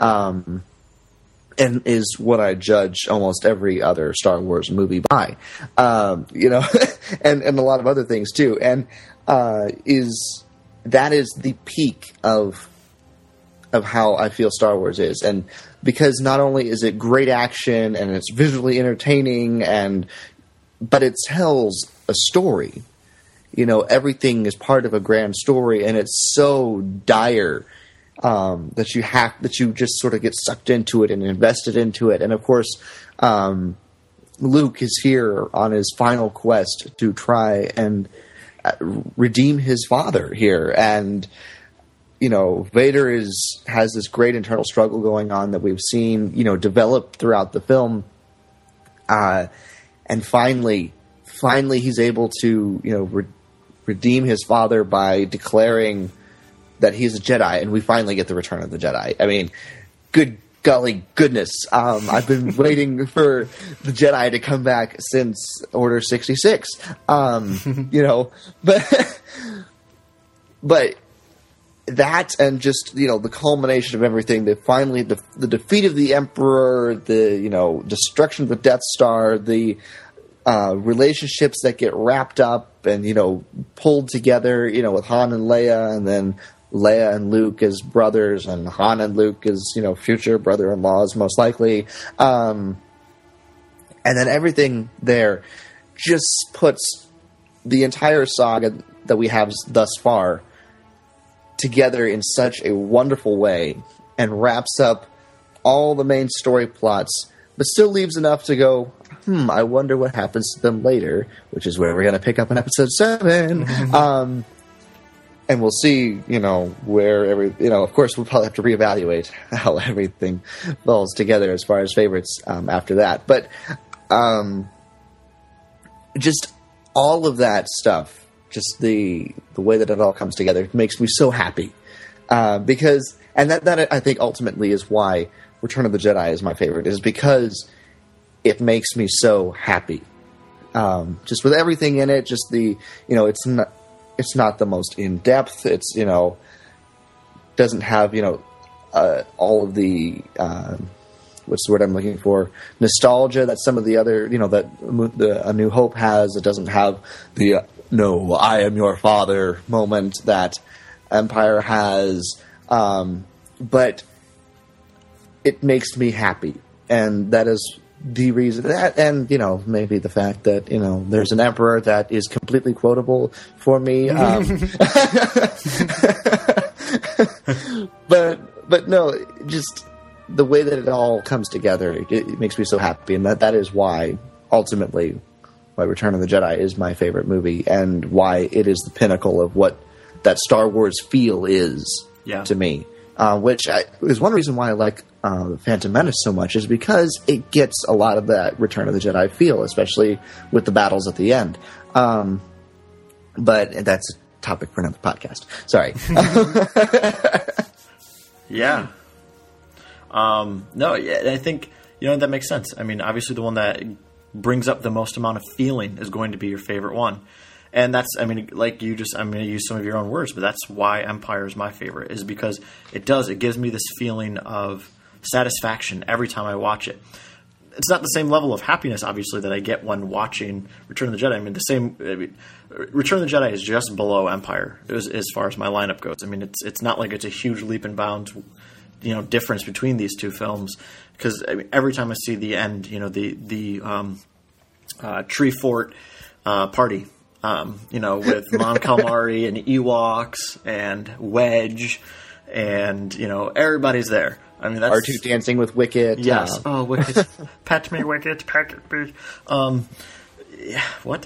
And is what I judge almost every other Star Wars movie by, and a lot of other things too. And is the peak of how I feel Star Wars is. And because not only is it great action and it's visually entertaining, but it tells a story. Everything is part of a grand story, and it's so dire that you just sort of get sucked into it and invested into it. And of course, Luke is here on his final quest to try and redeem his father here. And, Vader has this great internal struggle going on that we've seen, develop throughout the film. And finally he's able to, redeem his father by declaring that he's a Jedi, and we finally get the Return of the Jedi. I mean, good golly goodness. I've been waiting for the Jedi to come back since Order 66. But that, and just, the culmination of everything, that finally the defeat of the Emperor, the, destruction of the Death Star, the relationships that get wrapped up and, pulled together, with Han and Leia, and then Leia and Luke as brothers, and Han and Luke as, future brother-in-laws, most likely. And then everything there just puts the entire saga that we have thus far together in such a wonderful way, and wraps up all the main story plots, but still leaves enough to go, I wonder what happens to them later, which is where we're going to pick up in episode 7. And we'll see, where of course we'll probably have to reevaluate how everything falls together as far as favorites after that. But just all of that stuff, just the way that it all comes together makes me so happy. Because that I think ultimately is why Return of the Jedi is my favorite, is because it makes me so happy. Just with everything in it, just it's not the most in-depth. It's, doesn't have, all of the, what's the word I'm looking for? Nostalgia that some of the other, that A New Hope has. It doesn't have the, no, I am your father moment that Empire has, but it makes me happy, and that is the reason. That, and maybe the fact that there's an emperor that is completely quotable for me. But no, just the way that it all comes together, it makes me so happy, and that is why ultimately why Return of the Jedi is my favorite movie, and why it is the pinnacle of what that Star Wars feel is to me. Which is one reason why I like Phantom Menace so much, is because it gets a lot of that Return of the Jedi feel, especially with the battles at the end. But that's a topic for another podcast. Sorry. Yeah. No, yeah, I think, that makes sense. I mean, obviously the one that brings up the most amount of feeling is going to be your favorite one. And that's, I mean, like I'm going to use some of your own words, but that's why Empire is my favorite, is because it gives me this feeling of satisfaction every time I watch it. It's not the same level of happiness, obviously, that I get when watching Return of the Jedi. I mean, Return of the Jedi is just below Empire as far as my lineup goes. I mean, it's not like it's a huge leap and bounds, difference between these two films. Because every time I see the end, the Tree Fort party, with Mon Calamari and Ewoks and Wedge, and everybody's there. I mean, that's R2 dancing with Wicket. Yes. Oh, Wicket. Pat me, Wicket. Pat me. Yeah. What?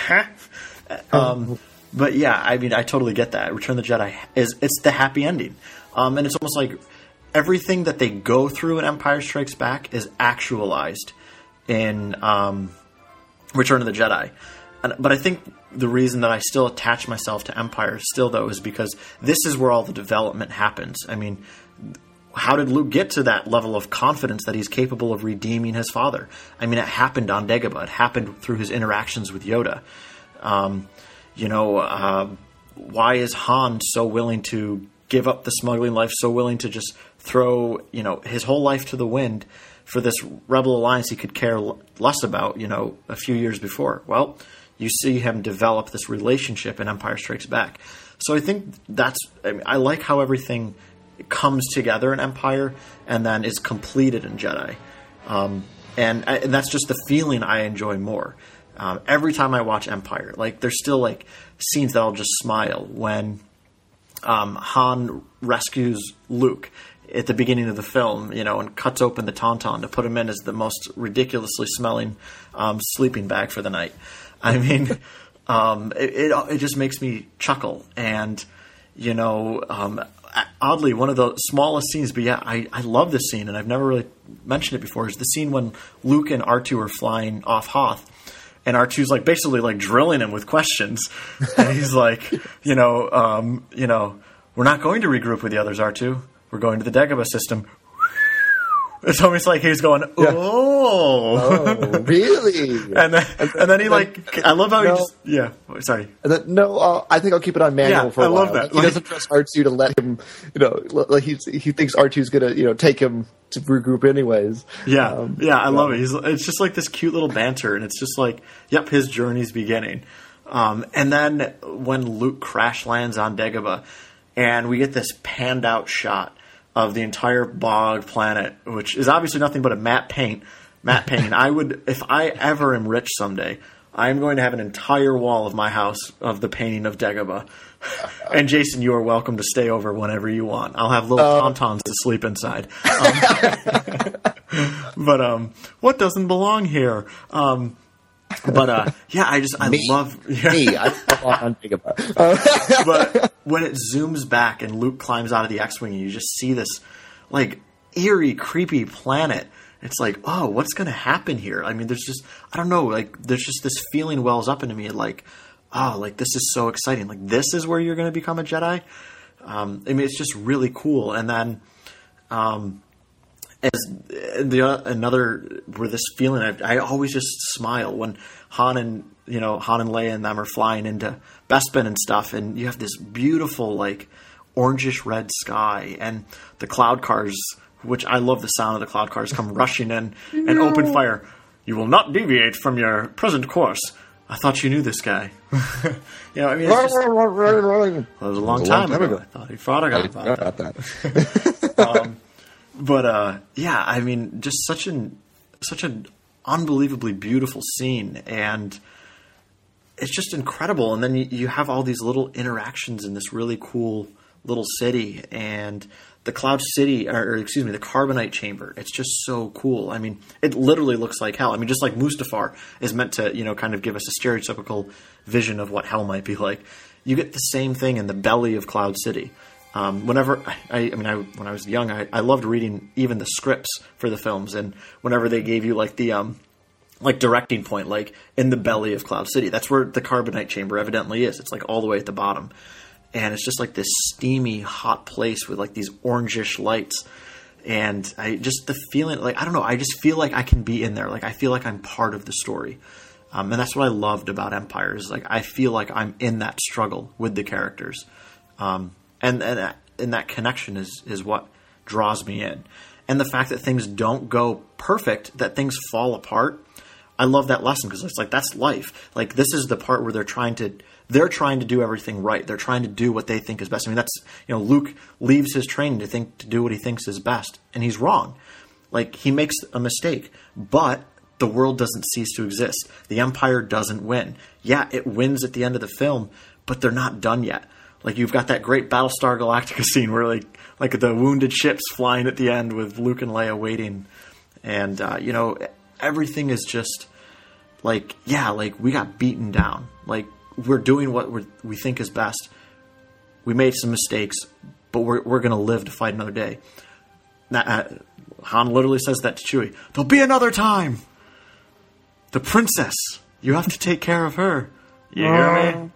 But yeah, I mean, I totally get that. Return of the Jedi it's the happy ending, and it's almost like everything that they go through in Empire Strikes Back is actualized in Return of the Jedi. But I think the reason that I still attach myself to Empire still, though, is because this is where all the development happens. I mean, how did Luke get to that level of confidence that he's capable of redeeming his father? I mean, it happened on Dagobah. It happened through his interactions with Yoda. Why is Han so willing to give up the smuggling life, so willing to just throw, his whole life to the wind for this Rebel Alliance he could care less about, a few years before? Well, you see him develop this relationship in Empire Strikes Back. So I think I like how everything comes together in Empire and then is completed in Jedi. And that's just the feeling I enjoy more. Every time I watch Empire, there's still scenes that I'll just smile when Han rescues Luke at the beginning of the film, and cuts open the Tauntaun to put him in as the most ridiculously smelling sleeping bag for the night. I mean, it just makes me chuckle. And, oddly, one of the smallest scenes, but yeah, I love this scene, and I've never really mentioned it before, is the scene when Luke and R2 are flying off Hoth, and R2's basically drilling him with questions. And he's like, we're not going to regroup with the others, R2. We're going to the Dagobah system. It's almost like he's going, oh, really? and then he I love how he just, sorry. I think I'll keep it on manual for a while. I love that. He doesn't trust R2 to let him, he thinks R2's gonna, take him to regroup anyways. I love it. It's just this cute little banter, and it's just yep, his journey's beginning. And then when Luke crash lands on Dagobah, and we get this panned out shot of the entire bog planet, which is obviously nothing but a matte painting. If I ever am rich someday, I'm going to have an entire wall of my house of the painting of Dagobah. And Jason, you are welcome to stay over whenever you want. I'll have little tauntauns to sleep inside. But what doesn't belong here? I love me. I'm on Dagobah. But when it zooms back and Luke climbs out of the X-wing, and you just see this eerie, creepy planet. It's oh, what's going to happen here? I mean, there's just, I don't know, there's just this feeling wells up into me, this is so exciting. This is where you're going to become a Jedi. I mean, it's just really cool. And then, where this feeling, I always just smile when Han and Leia and them are flying into Bespin and stuff, and you have this beautiful orangish red sky, and the cloud cars, which I love the sound of the cloud cars, come rushing in and open fire. You will not deviate from your present course. I thought you knew this guy. You know, I mean, it's just, it was a long time ago. I thought he forgot about that. Yeah, I mean, just such an unbelievably beautiful scene, and it's just incredible. And then you have all these little interactions in this really cool little city, and the Cloud City, or excuse me, the Carbonite Chamber. It's just so cool. I mean, it literally looks like hell. I mean, just like Mustafar is meant to, you know, kind of give us a stereotypical vision of what hell might be like. You get the same thing in the belly of Cloud City. Whenever when I was young, I loved reading even the scripts for the films, and whenever they gave you like the like directing point, like in the belly of Cloud City, that's where the Carbonite Chamber evidently is. It's like all the way at the bottom. And it's just like this steamy, hot place with like these orangish lights. And the feeling, like, I don't know, I just feel like I can be in there. Like, I feel like I'm part of the story. And that's what I loved about Empire, is like, I feel like I'm in that struggle with the characters. And that connection is what draws me in. And the fact that things don't go perfect, that things fall apart, I love that lesson, because it's like, that's life. Like, this is the part where they're trying to do everything right. They're trying to do what they think is best. I mean, that's, you know, Luke leaves his training to do what he thinks is best, and he's wrong. Like, he makes a mistake, but the world doesn't cease to exist. The Empire doesn't win. Yeah, it wins at the end of the film, but they're not done yet. Like, you've got that great Battlestar Galactica scene where like the wounded ships flying at the end with Luke and Leia waiting, and you know, everything is just like, yeah, like, we got beaten down. Like, we're doing what we think is best. We made some mistakes, but we're going to live to fight another day. Han literally says that to Chewie. There'll be another time. The princess, you have to take care of her. You hear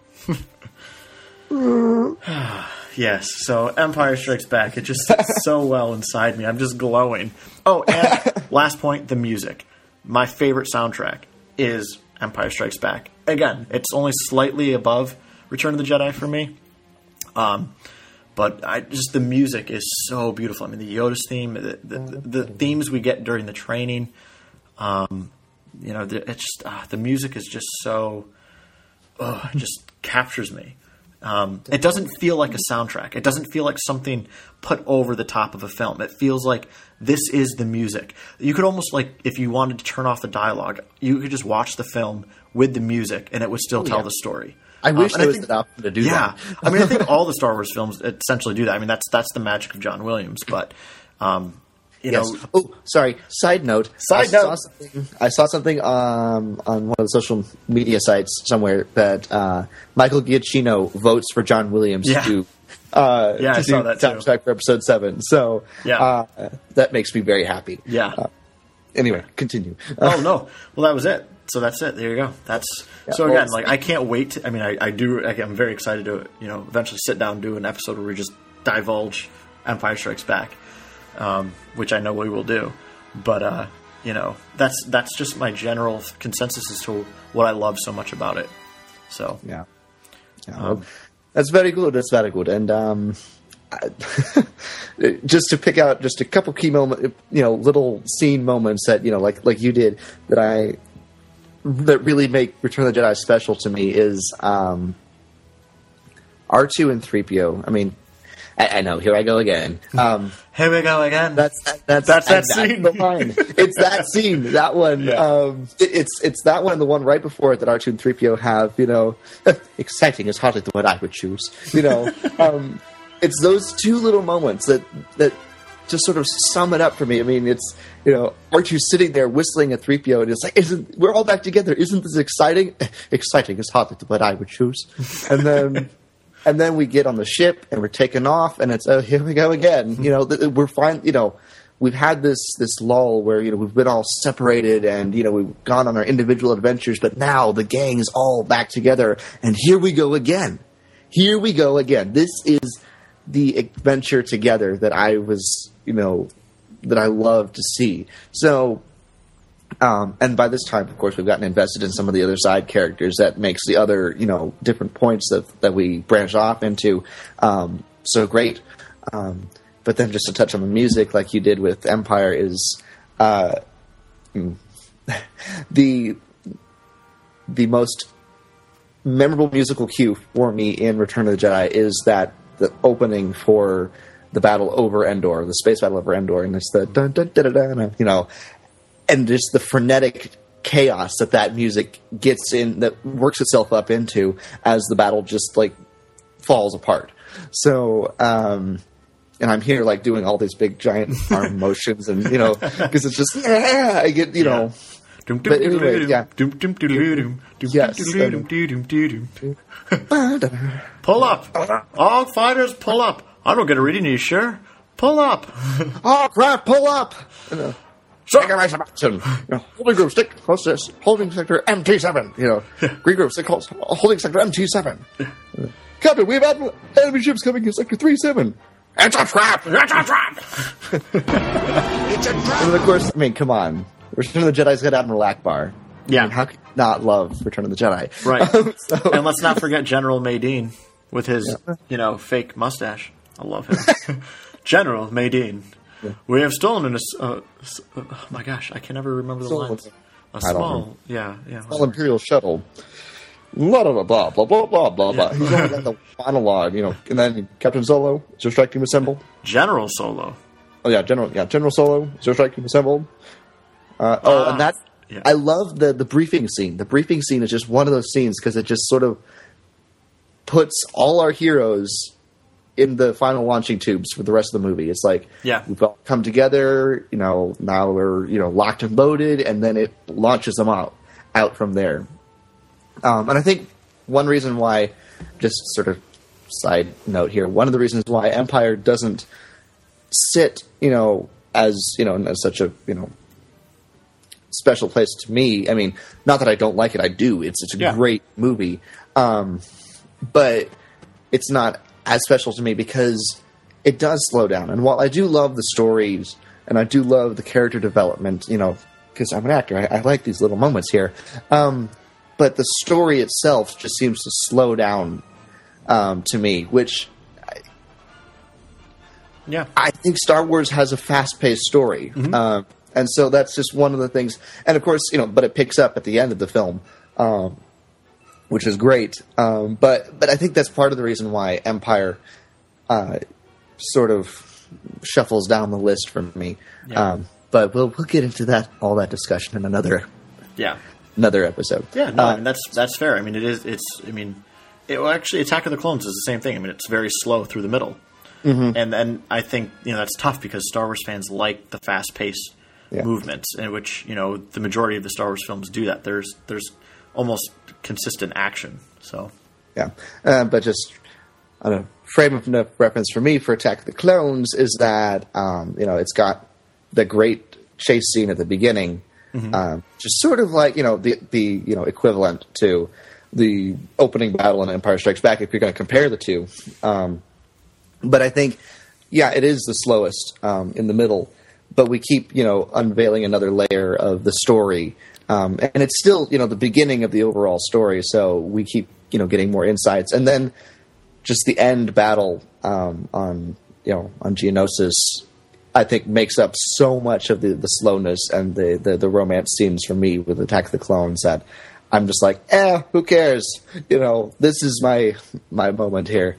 me? Yes, so Empire Strikes Back. It just sits so well inside me. I'm just glowing. Oh, and last point, the music. My favorite soundtrack is Empire Strikes Back. Again, it's only slightly above Return of the Jedi for me. But the music is so beautiful. I mean, the Yoda's theme, the themes we get during the training, you know, it's just, the music is just so, it just captures me. It doesn't feel like a soundtrack. It doesn't feel like something put over the top of a film. It feels like this is the music. You could almost, like, if you wanted to turn off the dialogue, you could just watch the film with the music and it would still tell the story. I wish there was an option to do that. Yeah. I mean, I think all the Star Wars films essentially do that. I mean, that's the magic of John Williams. But, you know. Oh, sorry. Side note. I saw something on one of the social media sites somewhere that Michael Giacchino votes for John Williams to do I saw that too. Soundtrack for Episode 7. So that makes me very happy. Yeah. Anyway, continue. Oh, no. Well, that was it. So that's it. There you go. So again, like, I can't wait. I'm very excited to, you know, eventually sit down and do an episode where we just divulge Empire Strikes Back, which I know we will do. But you know, that's just my general consensus as to what I love so much about it. So well, that's very good. That's very good. And just to pick out just a couple key moments, you know, little scene moments that, you know, like you did, that really make Return of the Jedi special to me is R2 and 3PO. I mean, I know. Here I go again. Here we go again. That's that scene. The line. It's that scene. That one. Yeah. It's that one and the one right before it that R2 and 3PO have. You know, exciting is hardly the word I would choose. You know, it's those two little moments that just sort of sum it up for me. I mean, it's, you know, R2 sitting there whistling at 3PO, and it's like, we're all back together. Isn't this exciting? Exciting is hardly the word I would choose. And then. And then we get on the ship and we're taking off, and it's, oh, here we go again. You know, we're fine. You know, we've had this lull where, you know, we've been all separated and, you know, we've gone on our individual adventures, but now the gang is all back together, and here we go again. Here we go again. This is the adventure together that I was, you know, that I love to see. So. And by this time, of course, we've gotten invested in some of the other side characters that makes the other, you know, different points that we branch off into so great. But then just to touch on the music, like you did with Empire, is the most memorable musical cue for me in Return of the Jedi is that the opening for the battle over Endor, the space battle over Endor, and it's the dun dun dun dun dun, you know, and just the frenetic chaos that music gets in, that works itself up into as the battle just like falls apart. So, and I'm here like doing all these big giant arm motions, and you know, because it's just I get know. But anyway, yeah. Yes. Pull up. All fighters, pull up. I don't get a reading, you sure? Pull up. Oh, crap, pull up. Holding group, stick close to this. Holding sector MT7. You know, green group, stick close. Holding sector MT7. Captain, we have enemy ships coming in sector 37. It's a trap! It's a trap! It's a trap! And of course, I mean, come on. Return of the Jedi's got Admiral Akbar. Yeah. I mean, how could you not love Return of the Jedi? Right. And let's not forget General Maydean with his, fake mustache. I love him. General Maydean. Yeah. We have stolen oh my gosh, I can never remember the lines. A small, small Imperial shuttle. Blah, blah, blah, blah, blah, blah, blah, blah. He's only got the monologue, and then Captain Solo, is your strike team assembled? General Solo. Oh, yeah, General Solo, is your strike team assembled? And that, I love the briefing scene. The briefing scene is just one of those scenes because it just sort of puts all our heroes in the final launching tubes for the rest of the movie. It's like, we've all come together, now we're, locked and loaded, and then it launches them out from there. And I think one reason why, just sort of side note here, one of the reasons why Empire doesn't sit, as such a, special place to me. I mean, not that I don't like it, I do. It's a great movie. But it's not as special to me because it does slow down. And while I do love the stories and I do love the character development, because I'm an actor, I like these little moments here. But the story itself just seems to slow down to me, which I think Star Wars has a fast-paced story. Mm-hmm. And so that's just one of the things. And of course, but it picks up at the end of the film, which is great. But I think that's part of the reason why Empire sort of shuffles down the list for me. Yeah. But we'll get into all that discussion in another episode. Yeah, no, I mean, that's fair. I mean, actually, Attack of the Clones is the same thing. I mean, it's very slow through the middle. Mm-hmm. And then I think, that's tough because Star Wars fans like the fast-paced movements, in which, the majority of the Star Wars films do that. There's almost consistent action. So but just on a frame of reference for me for Attack of the Clones is that it's got the great chase scene at the beginning, just sort of like the equivalent to the opening battle in Empire Strikes Back if you're going to compare the two. But I think it is the slowest in the middle. But we keep, unveiling another layer of the story. And it's still, the beginning of the overall story. So we keep, getting more insights. And then just the end battle on Geonosis, I think makes up so much of the slowness and the romance scenes for me with Attack of the Clones that I'm just like, who cares? This is my moment here.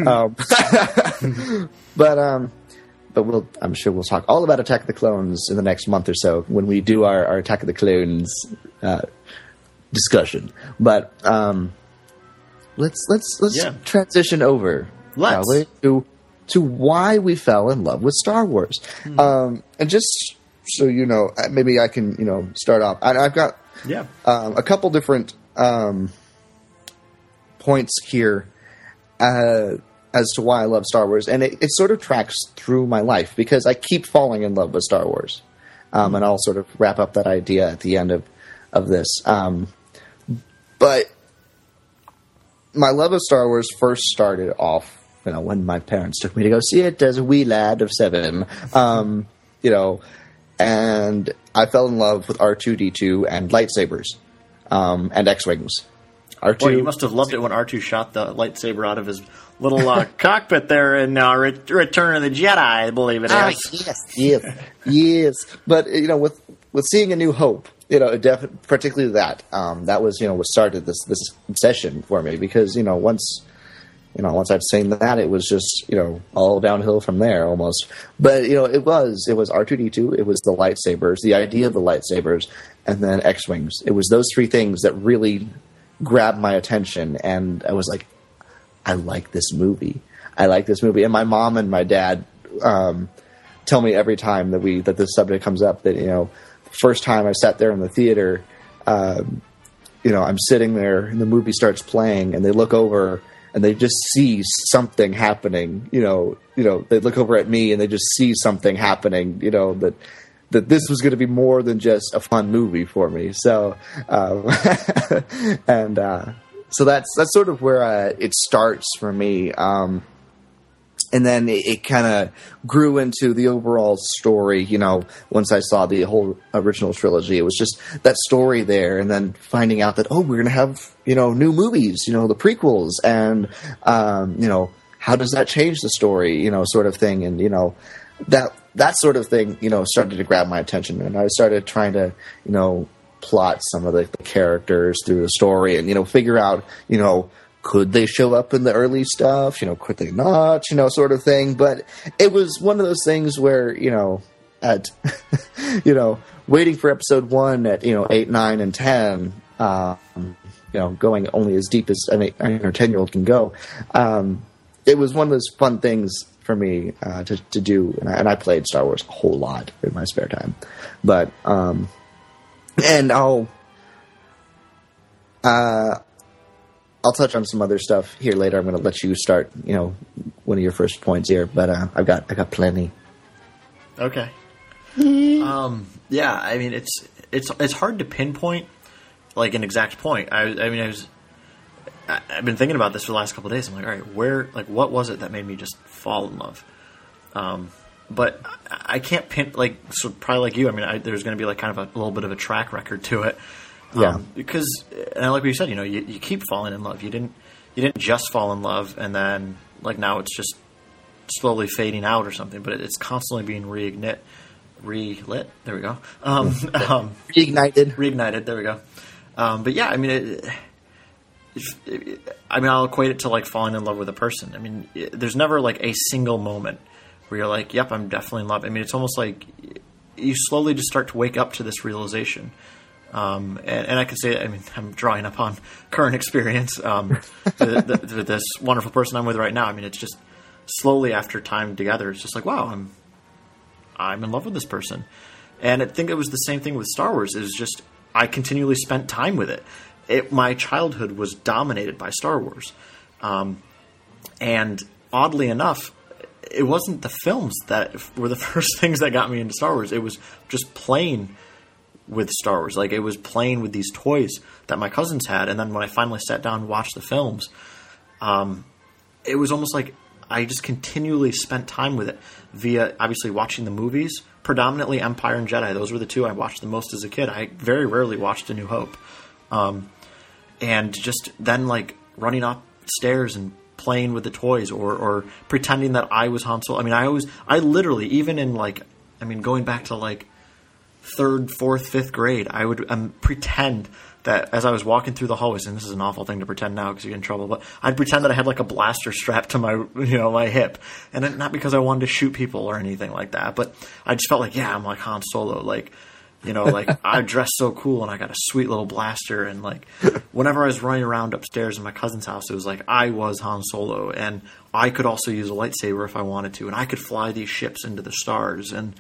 But I'm sure we'll talk all about Attack of the Clones in the next month or so when we do our Attack of the Clones discussion. But let's transition over to why we fell in love with Star Wars. And just so you know, maybe I can start off. I've got a couple different points here. As to why I love Star Wars, and it sort of tracks through my life because I keep falling in love with Star Wars, and I'll sort of wrap up that idea at the end of this. But my love of Star Wars first started off, when my parents took me to go see it as a wee lad of 7, and I fell in love with R2-D2 and lightsabers, and X-Wings. R2, well, you must have loved it when R2 shot the lightsaber out of his little cockpit there in Return of the Jedi, I believe it is. Yes. But, with Seeing a New Hope, particularly that was what started this obsession for me, because once I'd seen that, it was just all downhill from there almost. But it was R2-D2, it was the lightsabers, the idea of the lightsabers, and then X-wings. It was those three things that really grabbed my attention, and I was like, I like this movie. And my mom and my dad tell me every time that this subject comes up that the first time I sat there in the theater, I'm sitting there and the movie starts playing, and they look over and they just see something happening. They look over at me and they just see something happening. That this was going to be more than just a fun movie for me. So, so that's sort of where it starts for me. And then it kind of grew into the overall story, once I saw the whole original trilogy. It was just that story there, and then finding out that, we're going to have, new movies, the prequels, and, how does that change the story, sort of thing. And, that sort of thing, started to grab my attention, and I started trying to, plot some of the characters through the story and, figure out, could they show up in the early stuff? Could they not? Sort of thing. But it was one of those things where, at, waiting for episode 1 at, 8, 9, and 10, going only as deep as an 8 or 10-year-old can go. It was one of those fun things for me to do. And I played Star Wars a whole lot in my spare time. But, and I'll touch on some other stuff here later. I'm going to let you start, one of your first points here, but I got plenty. Okay. Yeah, I mean, it's hard to pinpoint like an exact point. I've been thinking about this for the last couple of days. I'm like, all right, what was it that made me just fall in love? But I can't so probably like you. I mean, there's going to be like kind of a little bit of a track record to it. Yeah. Because, and like what you said, you keep falling in love. You didn't just fall in love and then like now it's just slowly fading out or something, but it's constantly being relit. There we go. Reignited. There we go. But yeah, I mean, I'll equate it to like falling in love with a person. I mean, there's never like a single moment where you're like, yep, I'm definitely in love. I mean, it's almost like you slowly just start to wake up to this realization. And I can say, I mean, I'm drawing upon current experience, with this wonderful person I'm with right now. I mean, it's just slowly after time together, it's just like, wow, I'm in love with this person. And I think it was the same thing with Star Wars. It was just, I continually spent time with it. My childhood was dominated by Star Wars. And oddly enough, it wasn't the films that were the first things that got me into Star Wars. It was just playing with Star Wars. Like, it was playing with these toys that my cousins had, and then when I finally sat down and watched the films, it was almost like I just continually spent time with it via, obviously, watching the movies, predominantly Empire and Jedi. Those were the two I watched the most as a kid. I very rarely watched A New Hope. And just then, like, running upstairs and playing with the toys or pretending that I was Han Solo. I mean, I literally, even in, like, I mean, going back to, like, 3rd, 4th, 5th grade, I would pretend that as I was walking through the hallways, and this is an awful thing to pretend now because you get in trouble, but I'd pretend that I had like a blaster strapped to my, my hip, and not because I wanted to shoot people or anything like that, but I just felt like, yeah, I'm like Han Solo, like, like I dress so cool and I got a sweet little blaster, and like whenever I was running around upstairs in my cousin's house, it was like I was Han Solo, and I could also use a lightsaber if I wanted to, and I could fly these ships into the stars, and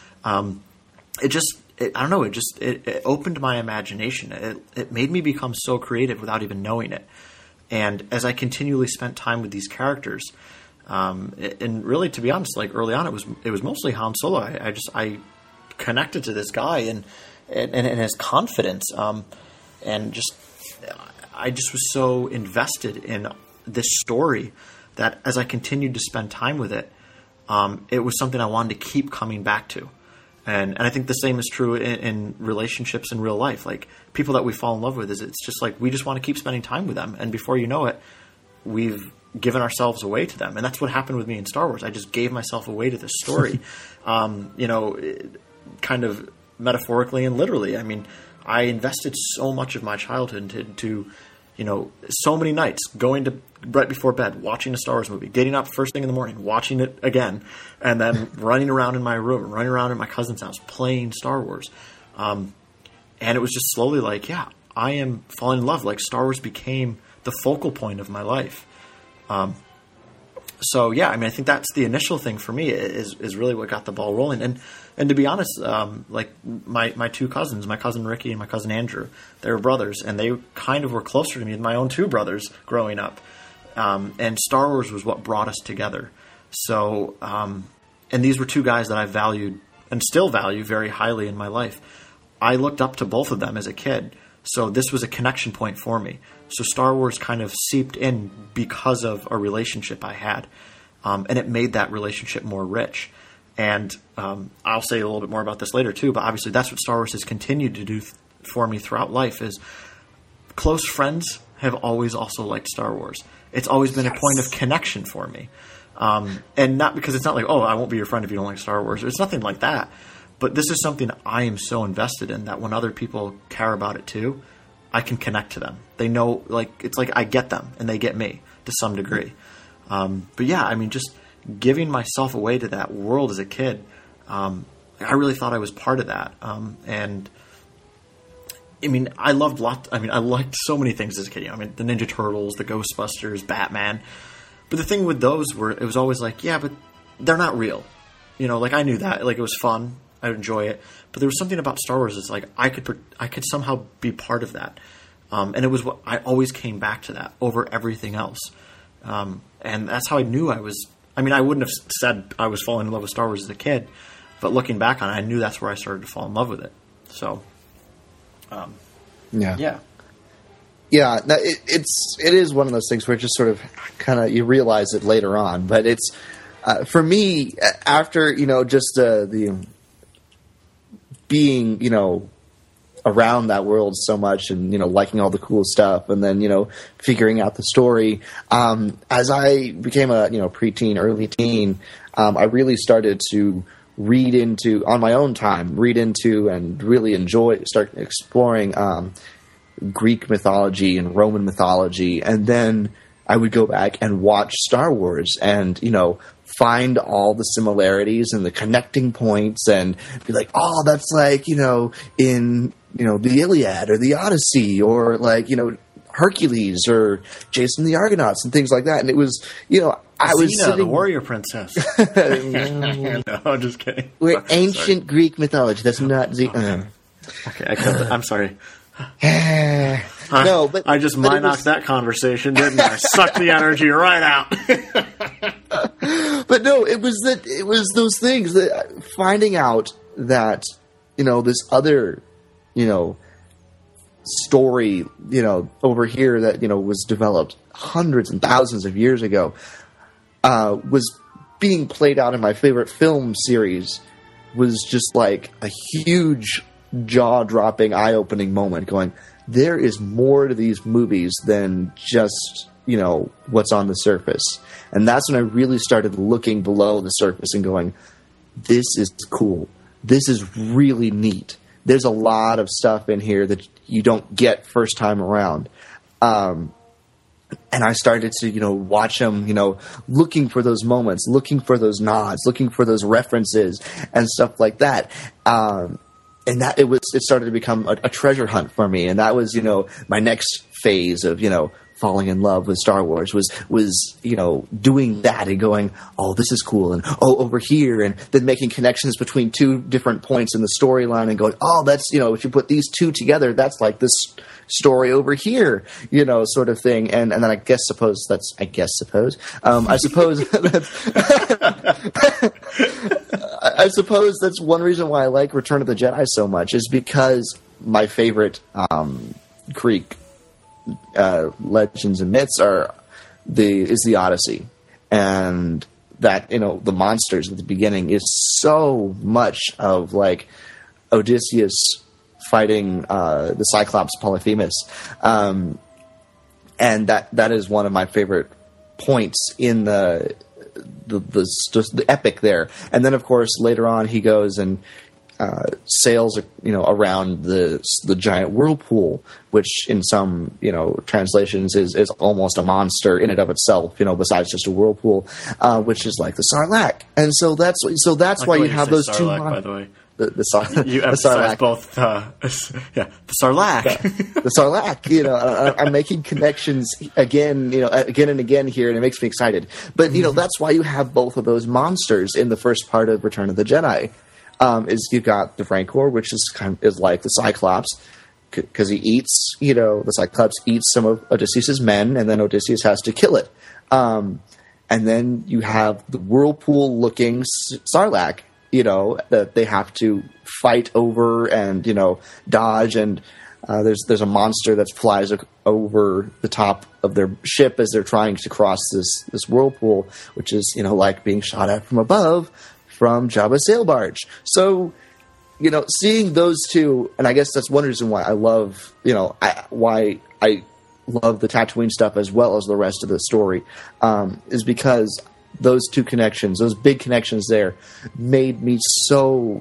I don't know, it opened my imagination. It made me become so creative without even knowing it. And as I continually spent time with these characters, and really, to be honest, like early on, it was mostly Han Solo. I connected to this guy and his confidence, and just I just was so invested in this story that as I continued to spend time with it, it was something I wanted to keep coming back to. And I think the same is true in relationships in real life. Like, people that we fall in love with, it's just like we just want to keep spending time with them. And before you know it, we've given ourselves away to them. And that's what happened with me in Star Wars. I just gave myself away to this story, kind of metaphorically and literally. I mean, I invested so much of my childhood into so many nights going to right before bed, watching a Star Wars movie, getting up first thing in the morning, watching it again, and then running around in my room, running around in my cousin's house, playing Star Wars. And it was just slowly like, yeah, I am falling in love. Like, Star Wars became the focal point of my life. So yeah, I mean, I think that's the initial thing for me is really what got the ball rolling. And to be honest, like my two cousins, my cousin Ricky and my cousin Andrew, they were brothers, and they kind of were closer to me than my own two brothers growing up. And Star Wars was what brought us together. So, and these were two guys that I valued and still value very highly in my life. I looked up to both of them as a kid. So this was a connection point for me. So Star Wars kind of seeped in because of a relationship I had. And it made that relationship more rich. And I'll say a little bit more about this later too, but obviously that's what Star Wars has continued to do for me throughout life is close friends have always also liked Star Wars. It's always been a point of connection for me. And not because it's not like, oh, I won't be your friend if you don't like Star Wars. It's nothing like that. But this is something I am so invested in that when other people care about it too, I can connect to them. They know, like, it's like I get them and they get me to some degree. But yeah, I mean, just giving myself away to that world as a kid, I really thought I was part of that. And I mean, I liked so many things as a kid. I mean, the Ninja Turtles, the Ghostbusters, Batman. But the thing with those it was always like, yeah, but they're not real. Like I knew that. Like, it was fun. I would enjoy it. But there was something about Star Wars that's like I could somehow be part of that. And it was what I always came back to that over everything else. And that's how I knew I was. I mean, I wouldn't have said I was falling in love with Star Wars as a kid, but looking back on it, I knew that's where I started to fall in love with it. So, yeah. No, it is one of those things where it just sort of kind of you realize it later on, but it's for me after just the being around that world so much and liking all the cool stuff and then figuring out the story as I became a preteen, early teen, I really started to read into on my own time and really start exploring Greek mythology and Roman mythology, and then I would go back and watch Star Wars and find all the similarities and the connecting points and be like, oh, that's like in the Iliad or the Odyssey or like Hercules or Jason the Argonauts and things like that. And it was I was sitting, the warrior princess. No, I'm just kidding. We're ancient Greek mythology. That's not the. Okay, I cut I'm sorry. No, but I just knocked that conversation, didn't I? Sucked the energy right out. But no, it was those things that finding out that this other story over here that was developed hundreds and thousands of years ago was being played out in my favorite film series was just like a huge jaw-dropping, eye-opening moment going, there is more to these movies than just, what's on the surface. And that's when I really started looking below the surface and going, this is cool. This is really neat. There's a lot of stuff in here that you don't get first time around. And I started to, watch them, looking for those moments, looking for those nods, looking for those references and stuff like that. And that it started to become a treasure hunt for me. And that was, my next phase of, falling in love with Star Wars was doing that and going, oh, this is cool. And oh, over here. And then making connections between two different points in the storyline and going, oh, that's, if you put these two together, that's like this story over here, sort of thing. And then I suppose that's I suppose that's one reason why I like Return of the Jedi so much is because my favorite Greek legends and myths is the Odyssey, and that the monsters at the beginning is so much of like Odysseus fighting the Cyclops Polyphemus, and that is one of my favorite points in the epic there. And then of course later on he goes and sails, around the giant whirlpool, which in some, translations is almost a monster in and of itself, besides just a whirlpool, which is like the Sarlacc. And so that's why you have those two. By the way. You emphasize both, the Sarlacc. The Sarlacc, I'm making connections again and again here, and it makes me excited. But, that's why you have both of those monsters in the first part of Return of the Jedi. Is you've got the Rancor, which is like the Cyclops, because he eats, the Cyclops eats some of Odysseus' men, and then Odysseus has to kill it. And then you have the whirlpool-looking Sarlacc, that they have to fight over and, dodge. And there's a monster that flies over the top of their ship as they're trying to cross this whirlpool, which is, like being shot at from above from Jabba's sail barge. So, seeing those two, and I guess that's one reason why I love, why I love the Tatooine stuff as well as the rest of the story, is because those two connections, those big connections there, made me so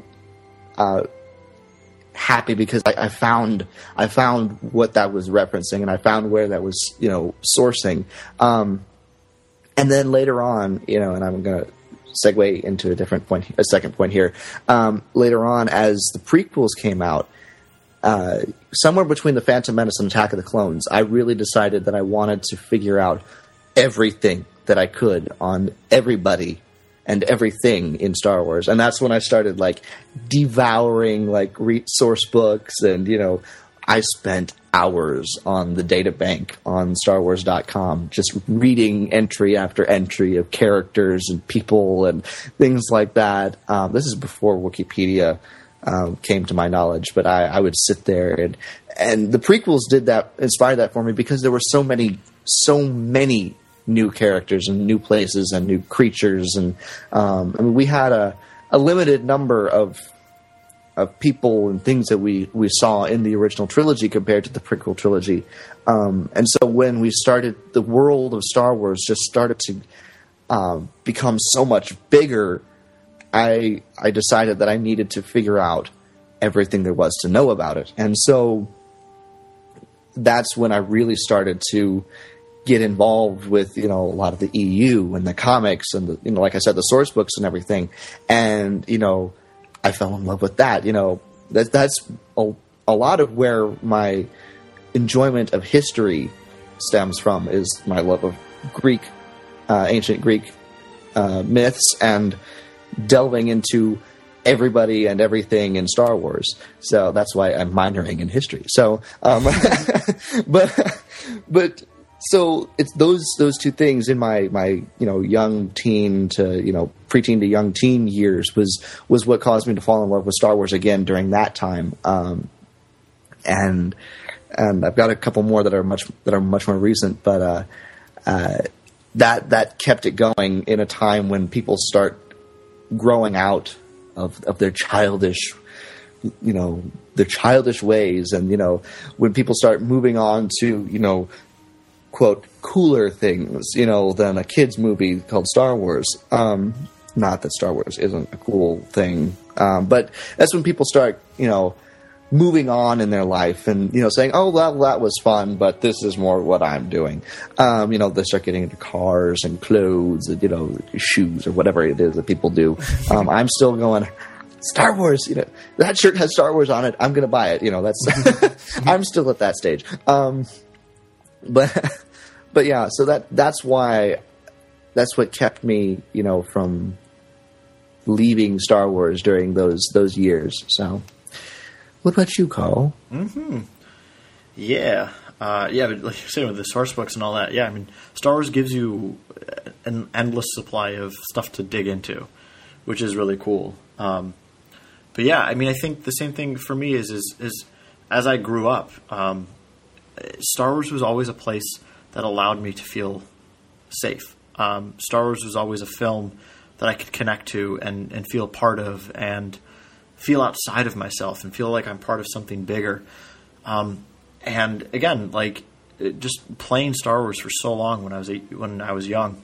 happy, because I found what that was referencing, and I found where that was, sourcing. And then later on, and I'm going to segue into a second point here. Later on, as the prequels came out, somewhere between The Phantom Menace and Attack of the Clones, I really decided that I wanted to figure out everything that I could on everybody and everything in Star Wars. And that's when I started devouring source books, and I spent hours on the data bank on StarWars.com just reading entry after entry of characters and people and things like that. This is before Wikipedia came to my knowledge, but I would sit there and the prequels inspired that for me, because there were so many new characters and new places and new creatures, and we had a limited number of people and things that we saw in the original trilogy compared to the prequel trilogy, and so when we started, the world of Star Wars just started to become so much bigger. I decided that I needed to figure out everything there was to know about it, and so that's when I really started to get involved with, a lot of the EU and the comics and the, like I said, the source books and everything. And, I fell in love with that. That's a lot of where my enjoyment of history stems from, is my love of ancient Greek myths, and delving into everybody and everything in Star Wars. So that's why I'm minoring in history. So, so it's those two things in my young teen to preteen to young teen years was what caused me to fall in love with Star Wars again during that time. And I've got a couple more that are much more recent, but that kept it going in a time when people start growing out of their childish ways, and when people start moving on to quote cooler things than a kids movie called Star Wars. Not that Star Wars isn't a cool thing, but that's when people start moving on in their life and saying, oh well, that was fun, but this is more what I'm doing. They start getting into cars and clothes and shoes or whatever it is that people do. I'm still going, Star Wars, that shirt has Star Wars on it, I'm gonna buy it. That's I'm still at that stage. But yeah, so that's what kept me, from leaving Star Wars during those years. So, what about you, Carl? Mm-hmm. Yeah, but like you're saying with the source books and all that, yeah, I mean, Star Wars gives you an endless supply of stuff to dig into, which is really cool. But yeah, I mean, I think the same thing for me is as I grew up, Star Wars was always a place that allowed me to feel safe. Star Wars was always a film that I could connect to and feel part of, and feel outside of myself and feel like I'm part of something bigger. And again, just playing Star Wars for so long when I was young.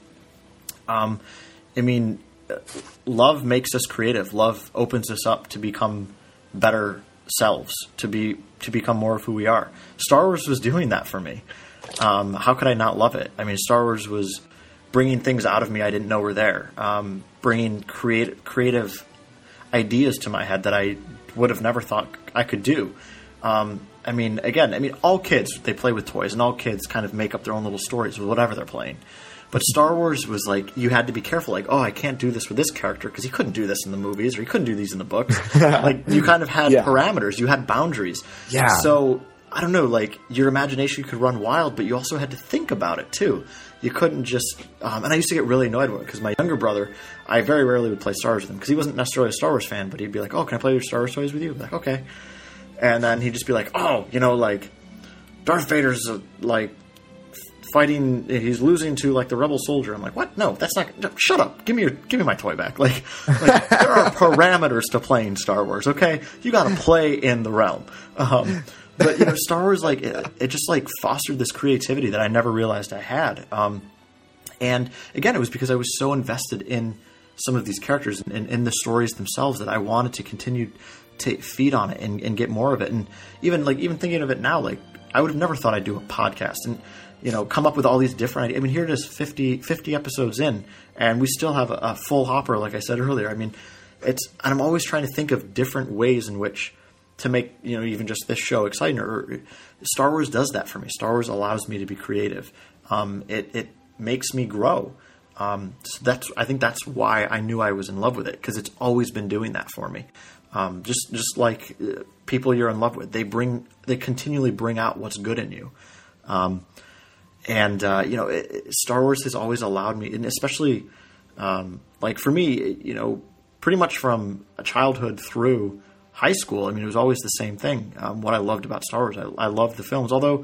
I mean, love makes us creative. Love opens us up to become better selves, to become more of who we are. Star Wars was doing that for me. How could I not love it? I mean, Star Wars was bringing things out of me I didn't know were there, bringing creative ideas to my head that I would have never thought I could do. I mean, all kids, they play with toys, and all kids kind of make up their own little stories with whatever they're playing. But Star Wars was like, you had to be careful, like, oh, I can't do this with this character because he couldn't do this in the movies, or he couldn't do these in the books. Like, you kind of had parameters, you had boundaries. Yeah. So, I don't know, like, your imagination could run wild, but you also had to think about it, too. You couldn't just, and I used to get really annoyed with it, because my younger brother, I very rarely would play Star Wars with him, because he wasn't necessarily a Star Wars fan, but he'd be like, oh, can I play your Star Wars toys with you? I'd be like, okay. And then he'd just be like, oh, like, Darth Vader's, like, fighting, he's losing to, like, the rebel soldier. I'm like, what? No, that's not, no, shut up. Give me my toy back. Like there are parameters to playing Star Wars, okay? You gotta play in the realm. But, Star Wars, like, it just, like, fostered this creativity that I never realized I had. And, again, it was because I was so invested in some of these characters and in the stories themselves that I wanted to continue to feed on it and get more of it. And even thinking of it now, like, I would have never thought I'd do a podcast and, come up with all these different ideas. I mean, here it is 50 episodes in, and we still have a full hopper, like I said earlier. I mean, I'm always trying to think of different ways in which to make, even just this show exciting. Or Star Wars does that for me. Star Wars allows me to be creative. It makes me grow. So I think that's why I knew I was in love with it, because it's always been doing that for me. Just like people you're in love with, they continually bring out what's good in you. Star Wars has always allowed me, and especially, like for me, pretty much from a childhood through high school, I mean, it was always the same thing. What I loved about Star Wars, I loved the films, although,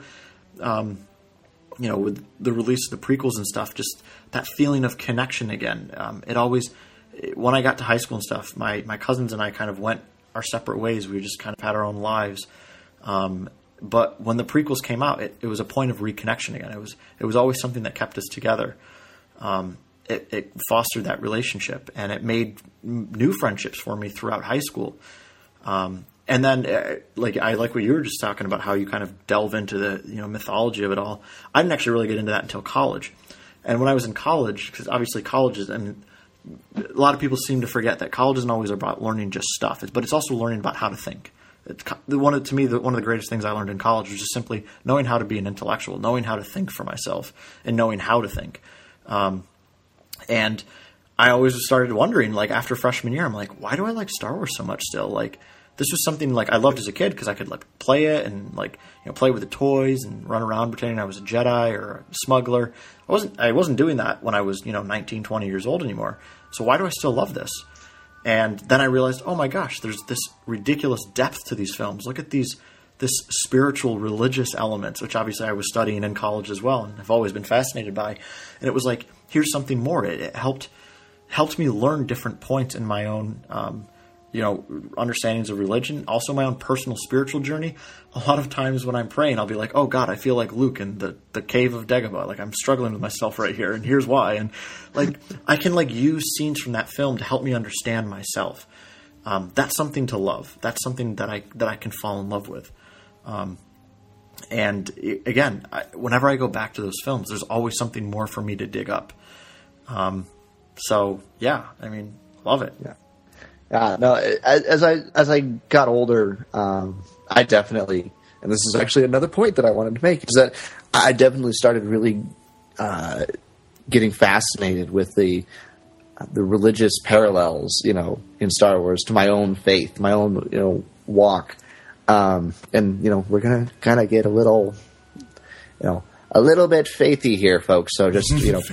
with the release of the prequels and stuff, just that feeling of connection again. When I got to high school and stuff, my cousins and I kind of went our separate ways. We just kind of had our own lives. But when the prequels came out, it was a point of reconnection again. It was always something that kept us together. It fostered that relationship, and it made new friendships for me throughout high school. And then, I like what you were just talking about, how you kind of delve into the mythology of it all. I didn't actually really get into that until college. And when I was in college, because obviously college is, a lot of people seem to forget that college isn't always about learning just stuff, but it's also learning about how to think. One of the greatest things I learned in college was just simply knowing how to be an intellectual, knowing how to think for myself, and knowing how to think. And I always started wondering, like, after freshman year, I'm like, why do I like Star Wars so much still? Like, this was something, like, I loved as a kid because I could, like, play it and, like, play with the toys and run around pretending I was a Jedi or a smuggler. I wasn't doing that when I was, 19, 20 years old anymore. So why do I still love this? And then I realized, oh my gosh, there's this ridiculous depth to these films. Look at this spiritual, religious elements, which obviously I was studying in college as well and have always been fascinated by. And it was like, here's something more. It helped me learn different points in my own, understandings of religion. Also my own personal spiritual journey. A lot of times when I'm praying, I'll be like, oh God, I feel like Luke in the cave of Dagobah. Like, I'm struggling with myself right here, and here's why. And like, I can like use scenes from that film to help me understand myself. That's something to love. That's something that I can fall in love with. And again, whenever I go back to those films, there's always something more for me to dig up. So yeah, I mean, love it. Yeah. No, as I got older, I definitely, and this is actually another point that I wanted to make, is that I definitely started really getting fascinated with the religious parallels, in Star Wars to my own faith, my own, walk. And, we're going to kind of get a little bit faithy here, folks. So just,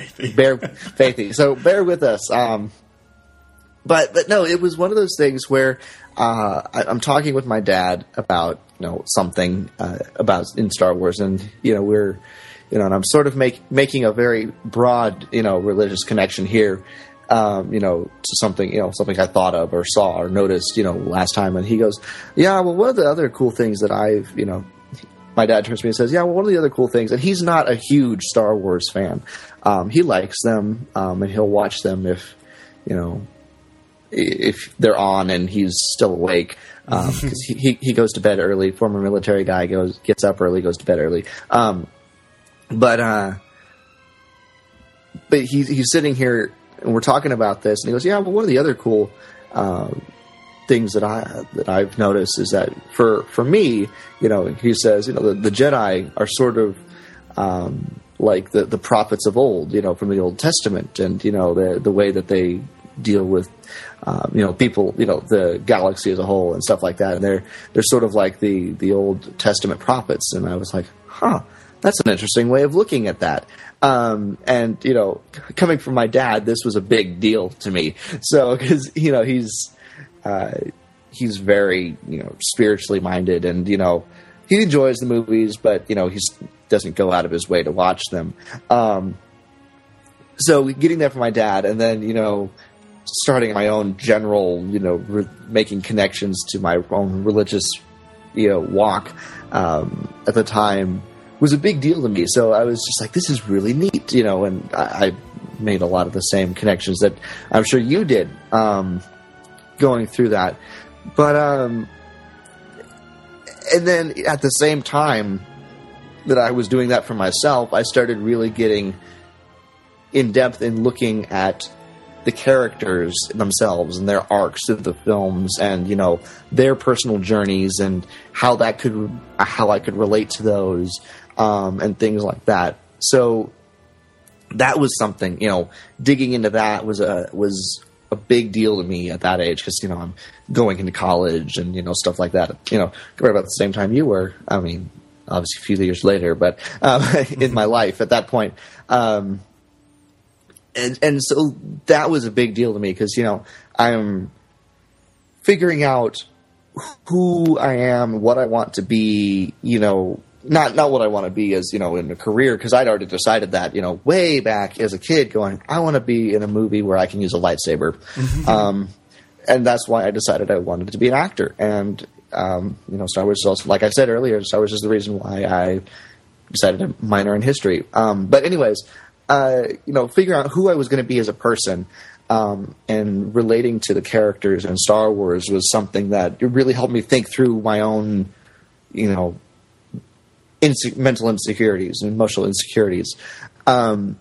bear with us. But no, it was one of those things where I'm talking with my dad about something about in Star Wars, and we're and I'm sort of making a very broad religious connection here, to something something I thought of or saw or noticed last time, and he goes, yeah, well, one of the other cool things that I've my dad turns to me and says, yeah, well, one of the other cool things, and he's not a huge Star Wars fan, he likes them, and he'll watch them if if they're on and he's still awake, because he goes to bed early. Former military guy gets up early, goes to bed early. But he's sitting here and we're talking about this, and he goes, "Yeah, well, one of the other cool things that I've noticed is that for me, he says, the Jedi are sort of like the prophets of old, from the Old Testament, and the way that they deal with people, the galaxy as a whole and stuff like that, and they're sort of like the Old Testament prophets." And I was like, that's an interesting way of looking at that. And coming from my dad, this was a big deal to me. So because he's very spiritually minded, and he enjoys the movies, but he doesn't go out of his way to watch them. So getting that from my dad, and then starting my own general making connections to my own religious walk at the time was a big deal to me. So I was just like, this is really neat, and I made a lot of the same connections that I'm sure you did going through that. But and then at the same time that I was doing that for myself, I started really getting in depth in looking at the characters themselves and their arcs of the films, and their personal journeys, and how I could relate to those, and things like that. So that was something, digging into that was a big deal to me at that age, because I'm going into college and stuff like that. Right about the same time you were. I mean, obviously a few years later, but in my life at that point. And so that was a big deal to me, because I'm figuring out who I am, what I want to be. Not what I want to be as in a career, because I'd already decided that way back as a kid, going, I want to be in a movie where I can use a lightsaber. And that's why I decided I wanted to be an actor. And Star Wars is also, like I said earlier, Star Wars is the reason why I decided to minor in history. But anyways, figuring out who I was going to be as a person, and relating to the characters in Star Wars was something that really helped me think through my own, mental insecurities and emotional insecurities, and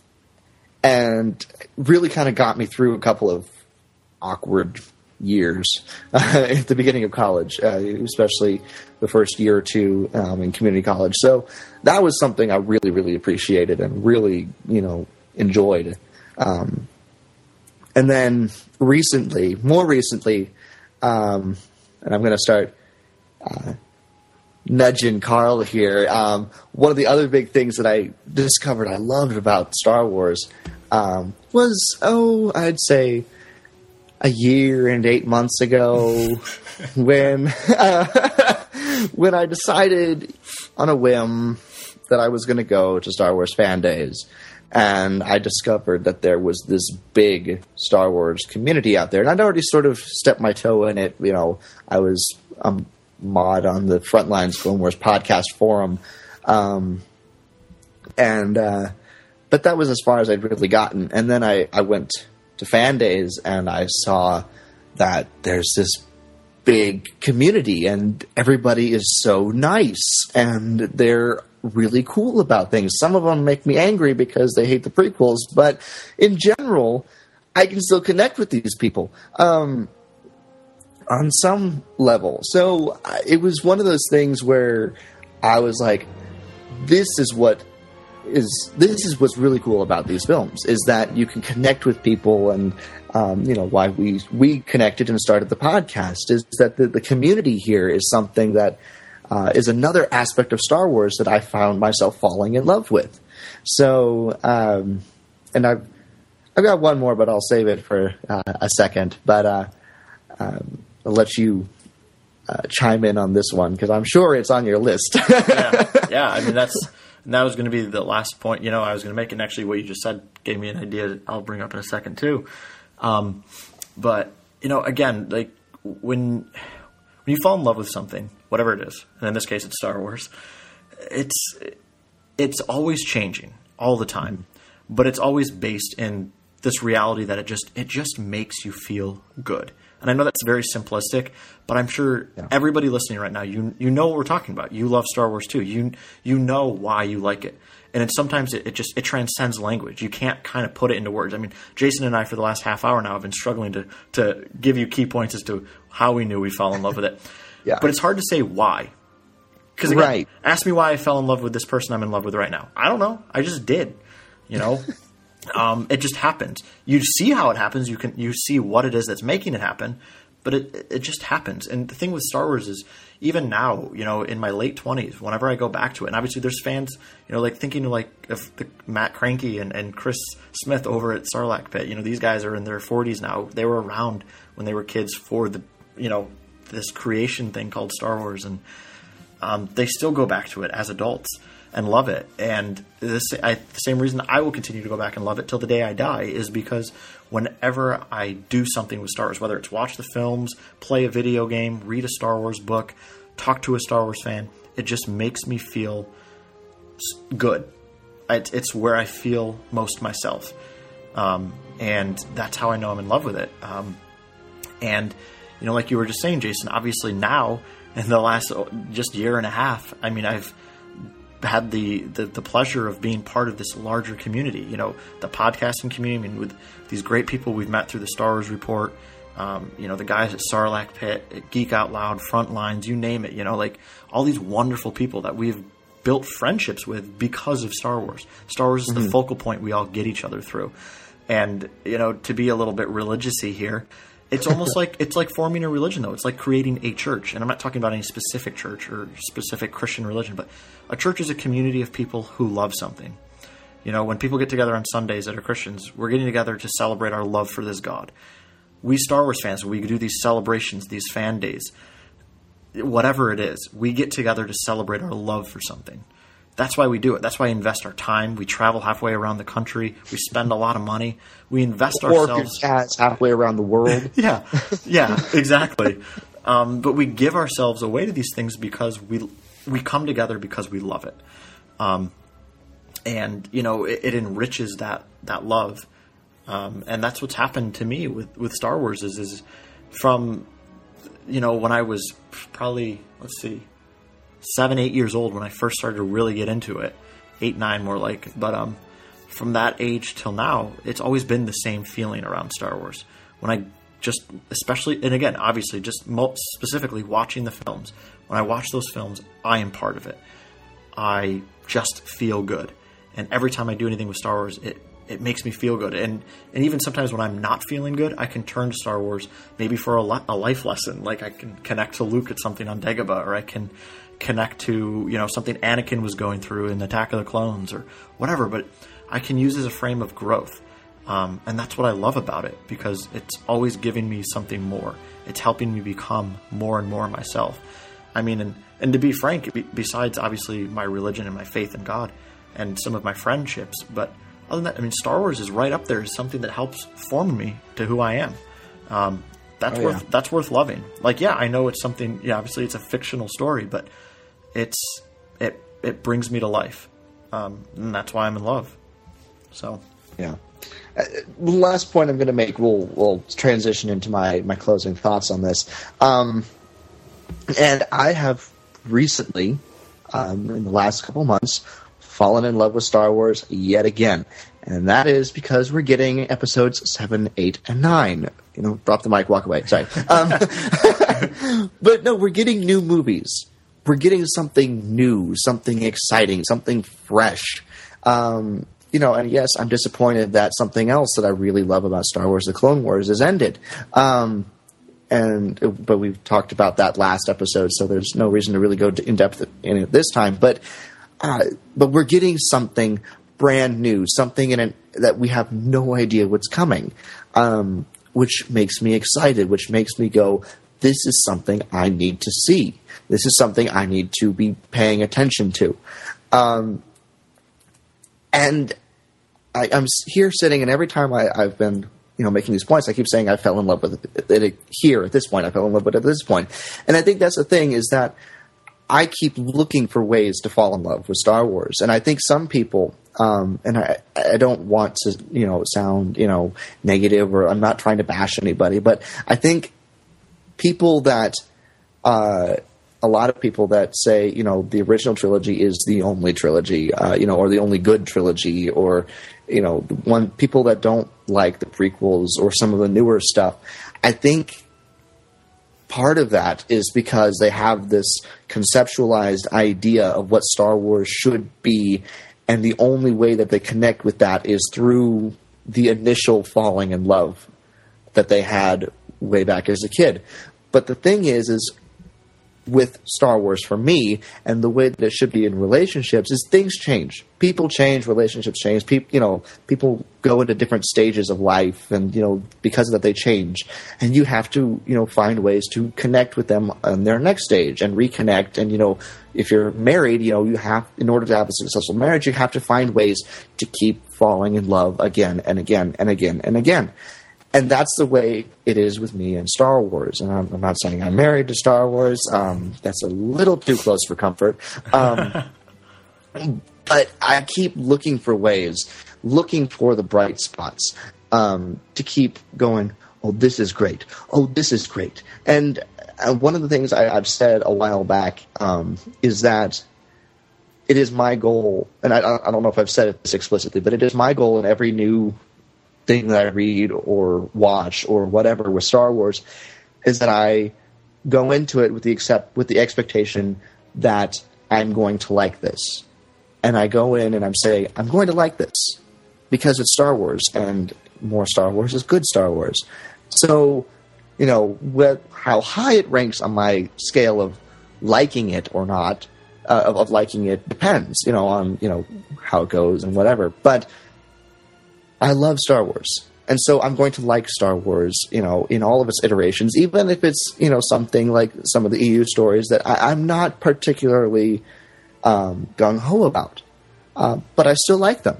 really kind of got me through a couple of awkward years at the beginning of college, especially the first year or two in community college. So that was something I really, really appreciated and really, enjoyed. And then more recently, and I'm going to start nudging Carl here. One of the other big things that I discovered I loved about Star Wars was, I'd say a year and 8 months ago when I decided on a whim that I was going to go to Star Wars Fan Days. And I discovered that there was this big Star Wars community out there. And I'd already sort of stepped my toe in it. I was mod on the Frontlines Clone Wars podcast forum. But that was as far as I'd really gotten. And then I went to Fan Days, and I saw that there's this big community, and everybody is so nice, and they're really cool about things. Some of them make me angry because they hate the prequels, but in general, I can still connect with these people on some level. So it was one of those things where I was like, this is what's really cool about these films, is that you can connect with people. And why we connected and started the podcast is that the community here is something that is another aspect of Star Wars that I found myself falling in love with. So, and I've got one more, but I'll save it for a second. But I'll let you chime in on this one, because I'm sure it's on your list. Yeah. I mean, that was going to be the last point, I was going to make, and actually what you just said gave me an idea that I'll bring up in a second too. But, again, like when you fall in love with something, whatever it is, and in this case it's Star Wars, it's always changing all the time, but it's always based in this reality that it just makes you feel good. And I know that's very simplistic, but I'm sure everybody listening right now, you know what we're talking about. You love Star Wars too. You know why you like it. And sometimes it transcends language. You can't kind of put it into words. I mean, Jason and I for the last half hour now have been struggling to give you key points as to how we knew we fell in love with it. Yeah. But it's hard to say why. Because again, ask me why I fell in love with this person I'm in love with right now. I don't know. I just did. You know? It just happens. You see how it happens. You see what it is that's making it happen, but it just happens. And the thing with Star Wars is, even now, you know, in my late 20s, whenever I go back to it, and obviously there's fans, you know, like thinking like of Matt Cranky and Chris Smith over at Sarlacc Pit. You know, these guys are in their 40s now. They were around when they were kids for the, you know, this creation thing called Star Wars, and they still go back to it as adults and love it. And the same reason I will continue to go back and love it till the day I die is because whenever I do something with Star Wars, whether it's watch the films, play a video game, read a Star Wars book, talk to a Star Wars fan, it just makes me feel good. It's where I feel most myself. And that's how I know I'm in love with it. And, you know, like you were just saying, Jason, obviously now in the last just year and a half, I mean, I've had the pleasure of being part of this larger community, you know, the podcasting community. I mean, with these great people we've met through the Star Wars Report, you know, the guys at Sarlacc Pit, at Geek Out Loud, Frontlines, you name it, you know, like all these wonderful people that we've built friendships with because of Star Wars. Star Wars is the focal point we all get each other through. And, you know, to be a little bit religious-y here, it's almost like forming a religion, though. It's like creating a church. And I'm not talking about any specific church or specific Christian religion, but a church is a community of people who love something. You know, when people get together on Sundays that are Christians, we're getting together to celebrate our love for this God. We Star Wars fans, we do these celebrations, these fan days, whatever it is, we get together to celebrate our love for something. That's why we do it. That's why we invest our time. We travel halfway around the country. We spend a lot of money. We invest ourselves. Halfway around the world. Yeah, exactly. But we give ourselves away to these things because we come together because we love it. And, you know, it enriches that love. And that's what's happened to me with Star Wars is from, you know, when I was probably, 7, 8 years old when I first started to really get into it. 8, 9 more like. But from that age till now, it's always been the same feeling around Star Wars. When I just, especially, and again, obviously, just specifically watching the films. When I watch those films, I am part of it. I just feel good. And every time I do anything with Star Wars, it makes me feel good. And even sometimes when I'm not feeling good, I can turn to Star Wars maybe for a life lesson. Like I can connect to Luke at something on Dagobah, or I can connect to, you know, something Anakin was going through in Attack of the Clones or whatever. But I can use it as a frame of growth. And that's what I love about it, because it's always giving me something more. It's helping me become more and more myself. I mean, and to be frank, besides obviously my religion and my faith in God and some of my friendships, but other than that, I mean, Star Wars is right up there as something that helps form me to who I am. That's worth loving. Like, yeah, I know it's something. Yeah, obviously it's a fictional story, but it brings me to life, and that's why I'm in love. So, yeah. The last point I'm going to make, we'll transition into my closing thoughts on this. And I have recently, in the last couple months, fallen in love with Star Wars yet again. And that is because we're getting episodes 7, 8, and 9. You know, drop the mic, walk away. Sorry. But no, we're getting new movies. We're getting something new, something exciting, something fresh. You know, and yes, I'm disappointed that something else that I really love about Star Wars, The Clone Wars, has ended. But we've talked about that last episode, so there's no reason to really go in depth in it this time. But we're getting something brand new, something in it that we have no idea what's coming, which makes me excited, which makes me go, this is something I need to see. This is something I need to be paying attention to. And I'm here sitting, and every time I've been, you know, making these points, I keep saying I fell in love with it here at this point. I fell in love with it at this point. And I think that's the thing, is that I keep looking for ways to fall in love with Star Wars. And I think some people, and I don't want to, sound, negative, or I'm not trying to bash anybody, but I think people that, a lot of people that say, the original trilogy is the only trilogy, or the only good trilogy, or, people that don't like the prequels or some of the newer stuff, I think part of that is because they have this conceptualized idea of what Star Wars should be, and the only way that they connect with that is through the initial falling in love that they had way back as a kid. But the thing is with Star Wars for me, and the way that it should be in relationships, is things change. People change, relationships change. People go into different stages of life, and because of that they change. And you have to find ways to connect with them on their next stage and reconnect. And if you're married, you have, in order to have a successful marriage, you have to find ways to keep falling in love again and again and again and again. And that's the way it is with me and Star Wars. And I'm not saying I'm married to Star Wars. That's a little too close for comfort. But I keep looking for ways, looking for the bright spots, to keep going, oh, this is great. Oh, this is great. And one of the things I've said a while back is that it is my goal, and I don't know if I've said it this explicitly, but it is my goal in every new thing that I read or watch or whatever with Star Wars, is that I go into it with the expectation that I'm going to like this. And I go in and I'm saying, I'm going to like this because it's Star Wars, and more Star Wars is good Star Wars. So, how high it ranks on my scale of liking it or not, of liking it depends, on, how it goes and whatever. But I love Star Wars. And so I'm going to like Star Wars, in all of its iterations, even if it's, something like some of the EU stories that I'm not particularly gung-ho about. But I still like them,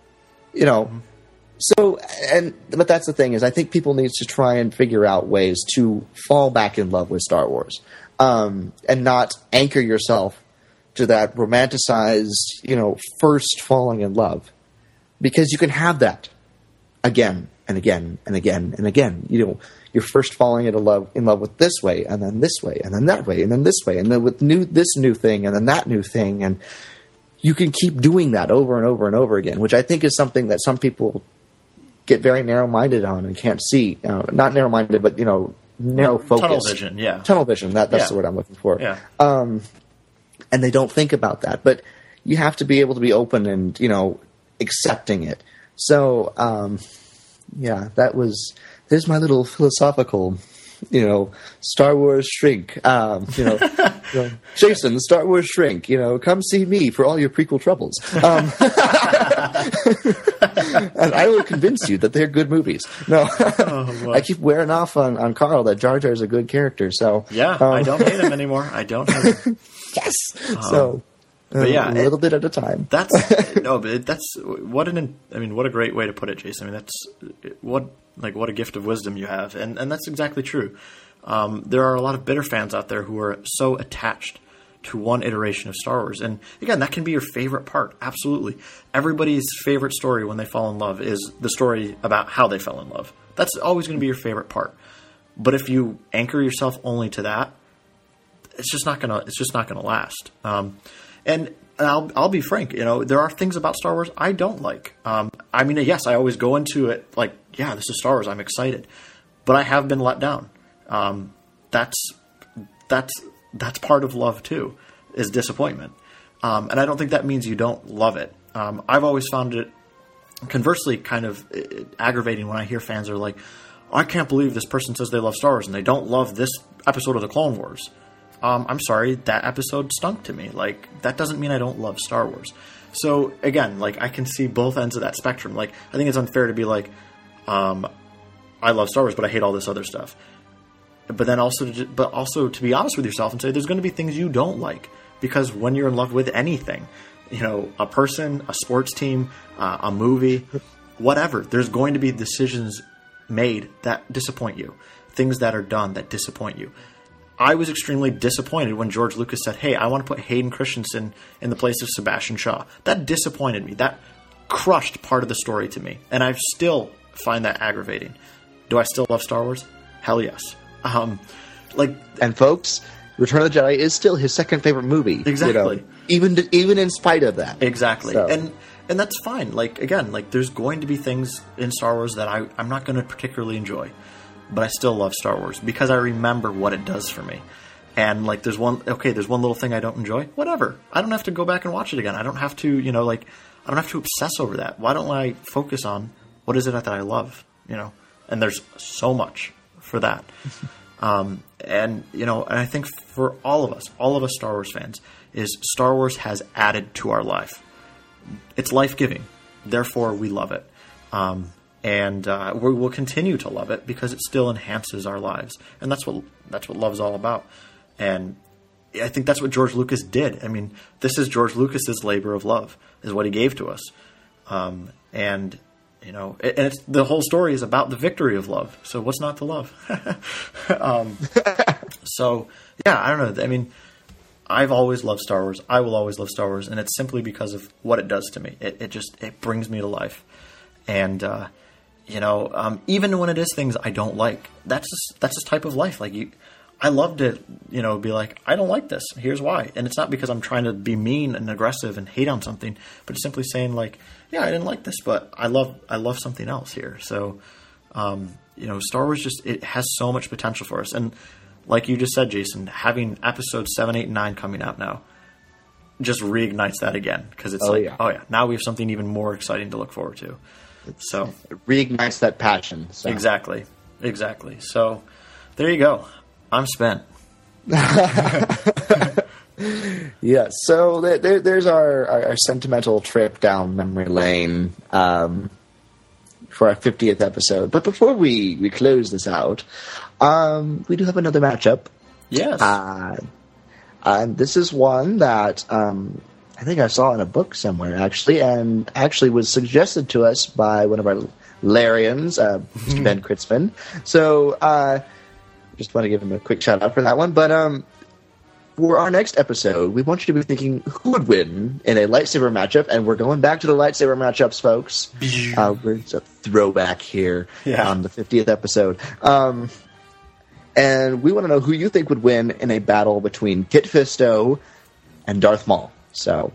So, but that's the thing, is I think people need to try and figure out ways to fall back in love with Star Wars, and not anchor yourself to that romanticized, first falling in love. Because you can have that again and again and again and again. You're first falling in love with this way, and then this way, and then that way, and then this way, and then with this new thing, and then that new thing, and you can keep doing that over and over and over again, which I think is something that some people get very narrow-minded on and can't see. Not narrow-minded, but narrow focus. Tunnel vision, yeah. Tunnel vision. That's the word I'm looking for. Yeah. And they don't think about that, but you have to be able to be open and accepting it. So, there's my little philosophical, Star Wars shrink, Jason, Star Wars shrink, come see me for all your prequel troubles. And I will convince you that they're good movies. No, I keep wearing off on Carl that Jar Jar is a good character. So yeah, I don't hate him anymore. I don't hate him. Yes. But yeah, a little bit at a time. That's what a great way to put it, Jason. I mean, that's what a gift of wisdom you have, and that's exactly true. There are a lot of bitter fans out there who are so attached to one iteration of Star Wars, and again, that can be your favorite part. Absolutely, everybody's favorite story when they fall in love is the story about how they fell in love. That's always going to be your favorite part. But if you anchor yourself only to that, it's just not gonna last. And I'll be frank, there are things about Star Wars I don't like. Yes, I always go into it like, yeah, this is Star Wars, I'm excited. But I have been let down. That's part of love too, is disappointment. And I don't think that means you don't love it. I've always found it, conversely, kind of aggravating when I hear fans are like, I can't believe this person says they love Star Wars and they don't love this episode of the Clone Wars. I'm sorry, that episode stunk to me. Like, that doesn't mean I don't love Star Wars. So, again, I can see both ends of that spectrum. I think it's unfair to be like, I love Star Wars, but I hate all this other stuff. But then also to be honest with yourself and say there's going to be things you don't like. Because when you're in love with anything, a person, a sports team, a movie, whatever, there's going to be decisions made that disappoint you. Things that are done that disappoint you. I was extremely disappointed when George Lucas said, hey, I want to put Hayden Christensen in the place of Sebastian Shaw. That disappointed me. That crushed part of the story to me, and I still find that aggravating. Do I still love Star Wars? Hell yes. And folks, Return of the Jedi is still his second favorite movie. Exactly. Even in spite of that. Exactly. So. And that's fine. Like, again, like there's going to be things in Star Wars that I'm not going to particularly enjoy, but I still love Star Wars because I remember what it does for me. And like, there's one little thing I don't enjoy. Whatever. I don't have to go back and watch it again. I don't have to, I don't have to obsess over that. Why don't I focus on what is it that I love? And there's so much for that. And I think for all of us Star Wars fans, is Star Wars has added to our life. It's life-giving. Therefore, we love it. And we will continue to love it because it still enhances our lives. And that's what love's all about. And I think that's what George Lucas did. I mean, this is George Lucas's labor of love, is what he gave to us. And it's, the whole story is about the victory of love. So what's not to love? So, yeah, I don't know. I mean, I've always loved Star Wars. I will always love Star Wars. And it's simply because of what it does to me. It brings me to life. And, even when it is things I don't like, that's just type of life. Like, I love to, be like, I don't like this. Here's why. And it's not because I'm trying to be mean and aggressive and hate on something, but it's simply saying like, yeah, I didn't like this, but I love something else here. So, Star Wars it has so much potential for us. And like you just said, Jason, having episodes 7, 8, and 9 coming out now just reignites that again. Because it's now we have something even more exciting to look forward to. So it reignites that passion. So. Exactly. So there you go. I'm spent. Yeah, so there's our sentimental trip down memory lane for our 50th episode. But before we close this out, we do have another matchup. Yes. And this is one that I think I saw in a book somewhere, and actually was suggested to us by one of our Larians, Mr. Ben Kritzman. So just want to give him a quick shout out for that one. But for our next episode, we want you to be thinking who would win in a lightsaber matchup, and we're going back to the lightsaber matchups, folks. It's a throwback here on the 50th episode. And we want to know who you think would win in a battle between Kit Fisto and Darth Maul. So,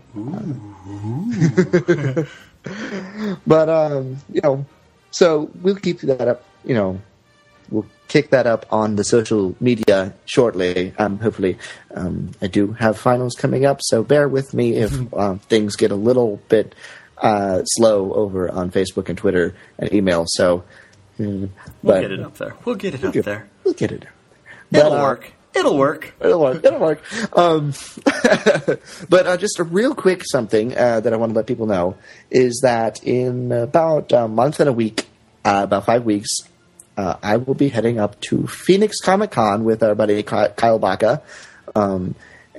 but so we'll keep that up. We'll kick that up on the social media shortly. Hopefully, I do have finals coming up, so bear with me if things get a little bit slow over on Facebook and Twitter and email. So, we'll get it up there. We'll get it up there. It'll work. It'll work. But just a real quick something that I want to let people know is that in about a month and a week, about 5 weeks, I will be heading up to Phoenix Comic Con with our buddy Kyle Baca. And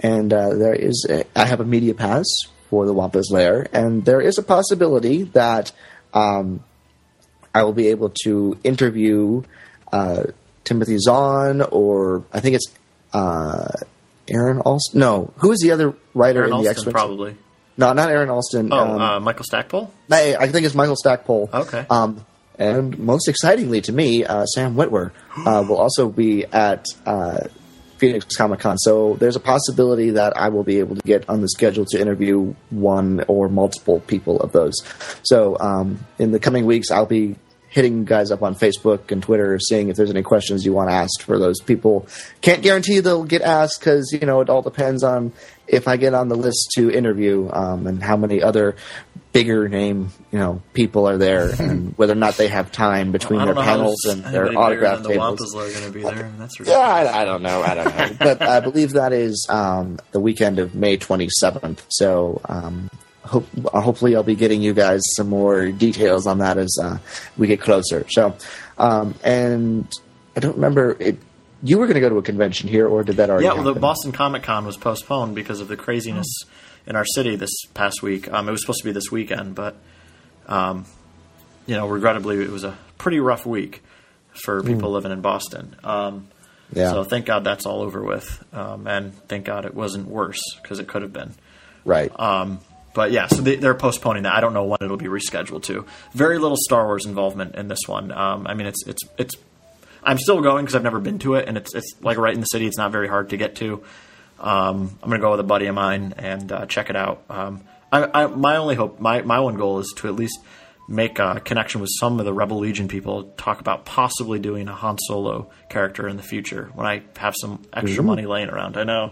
I have a media pass for the Wampa's Lair, and there is a possibility that I will be able to interview Timothy Zahn, or I think it's Aaron Alston. No, who is the other writer Aaron in the Alston, X-Men? probably. No, not Aaron Alston. Michael Stackpole? I think it's Michael Stackpole. Okay. And most excitingly to me, Sam Witwer will also be at Phoenix Comic Con. So there's a possibility that I will be able to get on the schedule to interview one or multiple people of those. So in the coming weeks, I'll be hitting guys up on Facebook and Twitter, seeing if there's any questions you want asked for those people. Can't guarantee they'll get asked because, it all depends on if I get on the list to interview and how many other bigger name, people are there and whether or not they have time between their panels and their autograph tables. The Wampa's Lair going to be there, and that's ridiculous. Yeah, I don't know. But I believe that is the weekend of May 27th. So hopefully I'll be getting you guys some more details on that as we get closer. So, and I don't remember, you were going to go to a convention here, or did that already happen? The Boston Comic Con was postponed because of the craziness in our city this past week. It was supposed to be this weekend, but, regrettably, it was a pretty rough week for people living in Boston. So thank God that's all over with, and thank God it wasn't worse, because it could have been. Right. But yeah, so they're postponing that. I don't know when it'll be rescheduled to. Very little Star Wars involvement in this one. I mean, it's. I'm still going because I've never been to it, and it's like right in the city. It's not very hard to get to. I'm gonna go with a buddy of mine and check it out. My only hope, my one goal is to at least make a connection with some of the Rebel Legion people. Talk about possibly doing a Han Solo character in the future when I have some extra money laying around. I know.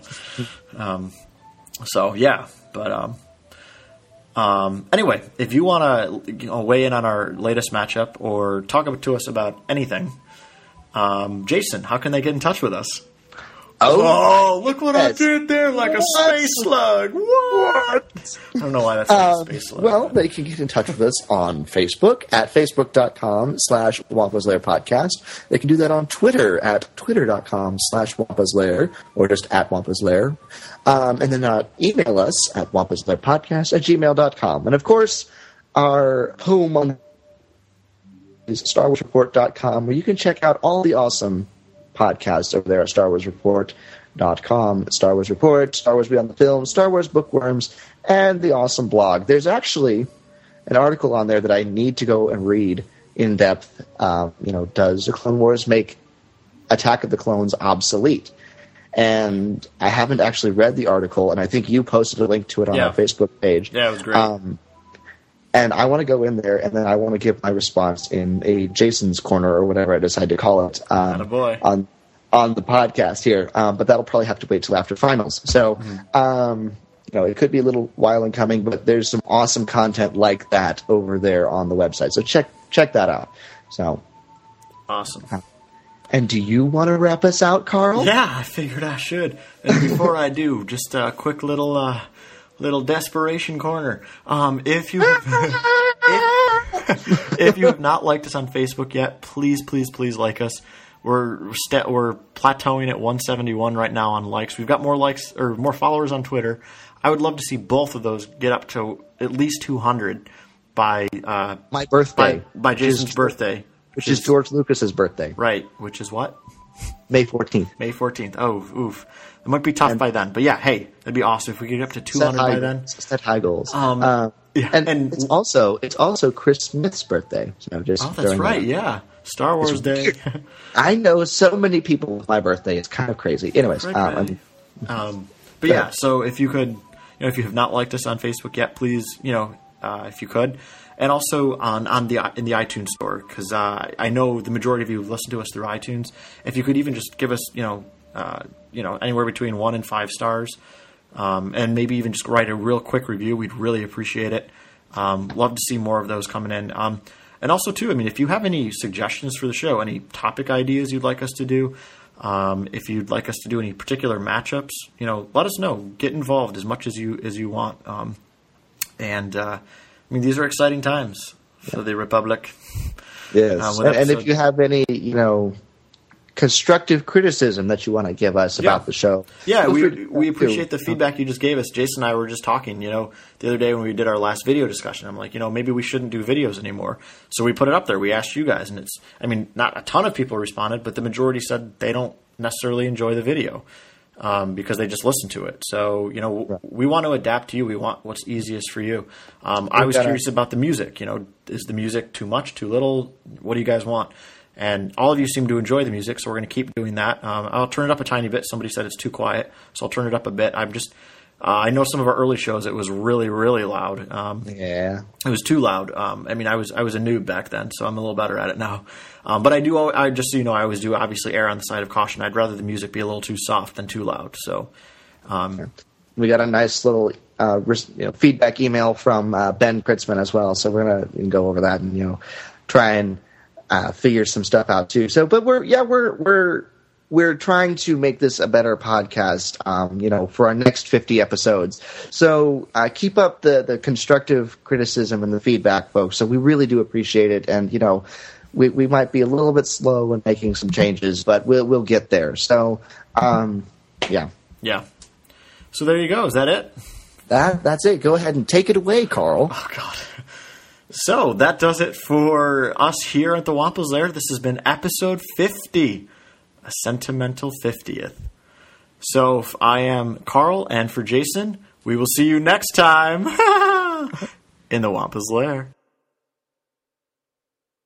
So yeah, but. Anyway, if you want to weigh in on our latest matchup or talk to us about anything, Jason, how can they get in touch with us? Oh, look what I did there, like a space slug. What? I don't know why that's like a space slug. Well, they can get in touch with us on Facebook at facebook.com/Wampa's Lair Podcast. They can do that on Twitter at twitter.com/Wampa's Lair or just at Wampa's Lair. And then email us at wampaslairpodcast@gmail.com. And of course, our home on is StarWarsReport.com, where you can check out all the awesome podcasts over there at StarWarsReport.com. Star Wars Report, Star Wars Beyond the Film, Star Wars Bookworms, and the awesome blog. There's actually an article on there that I need to go and read in depth. Does the Clone Wars make Attack of the Clones obsolete? And I haven't actually read the article, and I think you posted a link to it on our Facebook page. Yeah, it was great. And I want to go in there, and then I want to give my response in a Jason's Corner or whatever I decide to call it on the podcast here. But that'll probably have to wait till after finals. So, it could be a little while in coming, but there's some awesome content like that over there on the website. So check that out. So awesome. And do you want to wrap us out, Carl? Yeah, I figured I should. And before I do, just a quick little desperation corner. If you have not liked us on Facebook yet, please like us. We're plateauing at 171 right now on likes. We've got more likes or more followers on Twitter. I would love to see both of those get up to at least 200 by my birthday, by Jason's birthday, which is George Lucas's birthday. Right, which is what? May 14th. May 14th. Oh, oof. It might be tough by then. But yeah, hey, that'd be awesome if we could get up to 200 by then. Set high goals. Yeah, and it's also Chris Smith's birthday. So that's right, yeah. Star Wars Day. I know so many people with my birthday. It's kind of crazy. Anyways. But yeah, so if you could, if you have not liked us on Facebook yet, please, if you could. And also in the iTunes store, because I know the majority of you listen to us through iTunes. If you could even just give us, anywhere between 1 and 5 stars, and maybe even just write a real quick review, we'd really appreciate it. Love to see more of those coming in. And also, too, if you have any suggestions for the show, any topic ideas you'd like us to do, if you'd like us to do any particular matchups, let us know. Get involved as much as you want. These are exciting times for the Republic. Yes, and if you have any, constructive criticism that you want to give us about the show. Yeah, we appreciate the feedback you just gave us. Jason and I were just talking, the other day when we did our last video discussion. I'm like, maybe we shouldn't do videos anymore. So we put it up there. We asked you guys, and not a ton of people responded, but the majority said they don't necessarily enjoy the video. Because they just listen to it. So, we want to adapt to you. We want what's easiest for you. I was curious about the music. Is the music too much, too little? What do you guys want? And all of you seem to enjoy the music, so we're going to keep doing that. I'll turn it up a tiny bit. Somebody said it's too quiet, so I'll turn it up a bit. I know some of our early shows, it was really, really loud. Yeah. It was too loud. I was a noob back then, so I'm a little better at it now. But I just so you know, I always do obviously err on the side of caution. I'd rather the music be a little too soft than too loud. So, we got a nice little feedback email from Ben Kritzman as well. So we're gonna go over that and try and figure some stuff out too. So, but we're trying to make this a better podcast, for our next 50 episodes. So keep up the constructive criticism and the feedback, folks. So we really do appreciate it. And, we might be a little bit slow in making some changes, but we'll get there. So, yeah. Yeah. So there you go. Is that it? That's it. Go ahead and take it away, Carl. Oh, God. So that does it for us here at the Wampa's Lair. This has been episode 50. A sentimental 50th. So I am Carl, and for Jason, we will see you next time. In the Wampa's lair.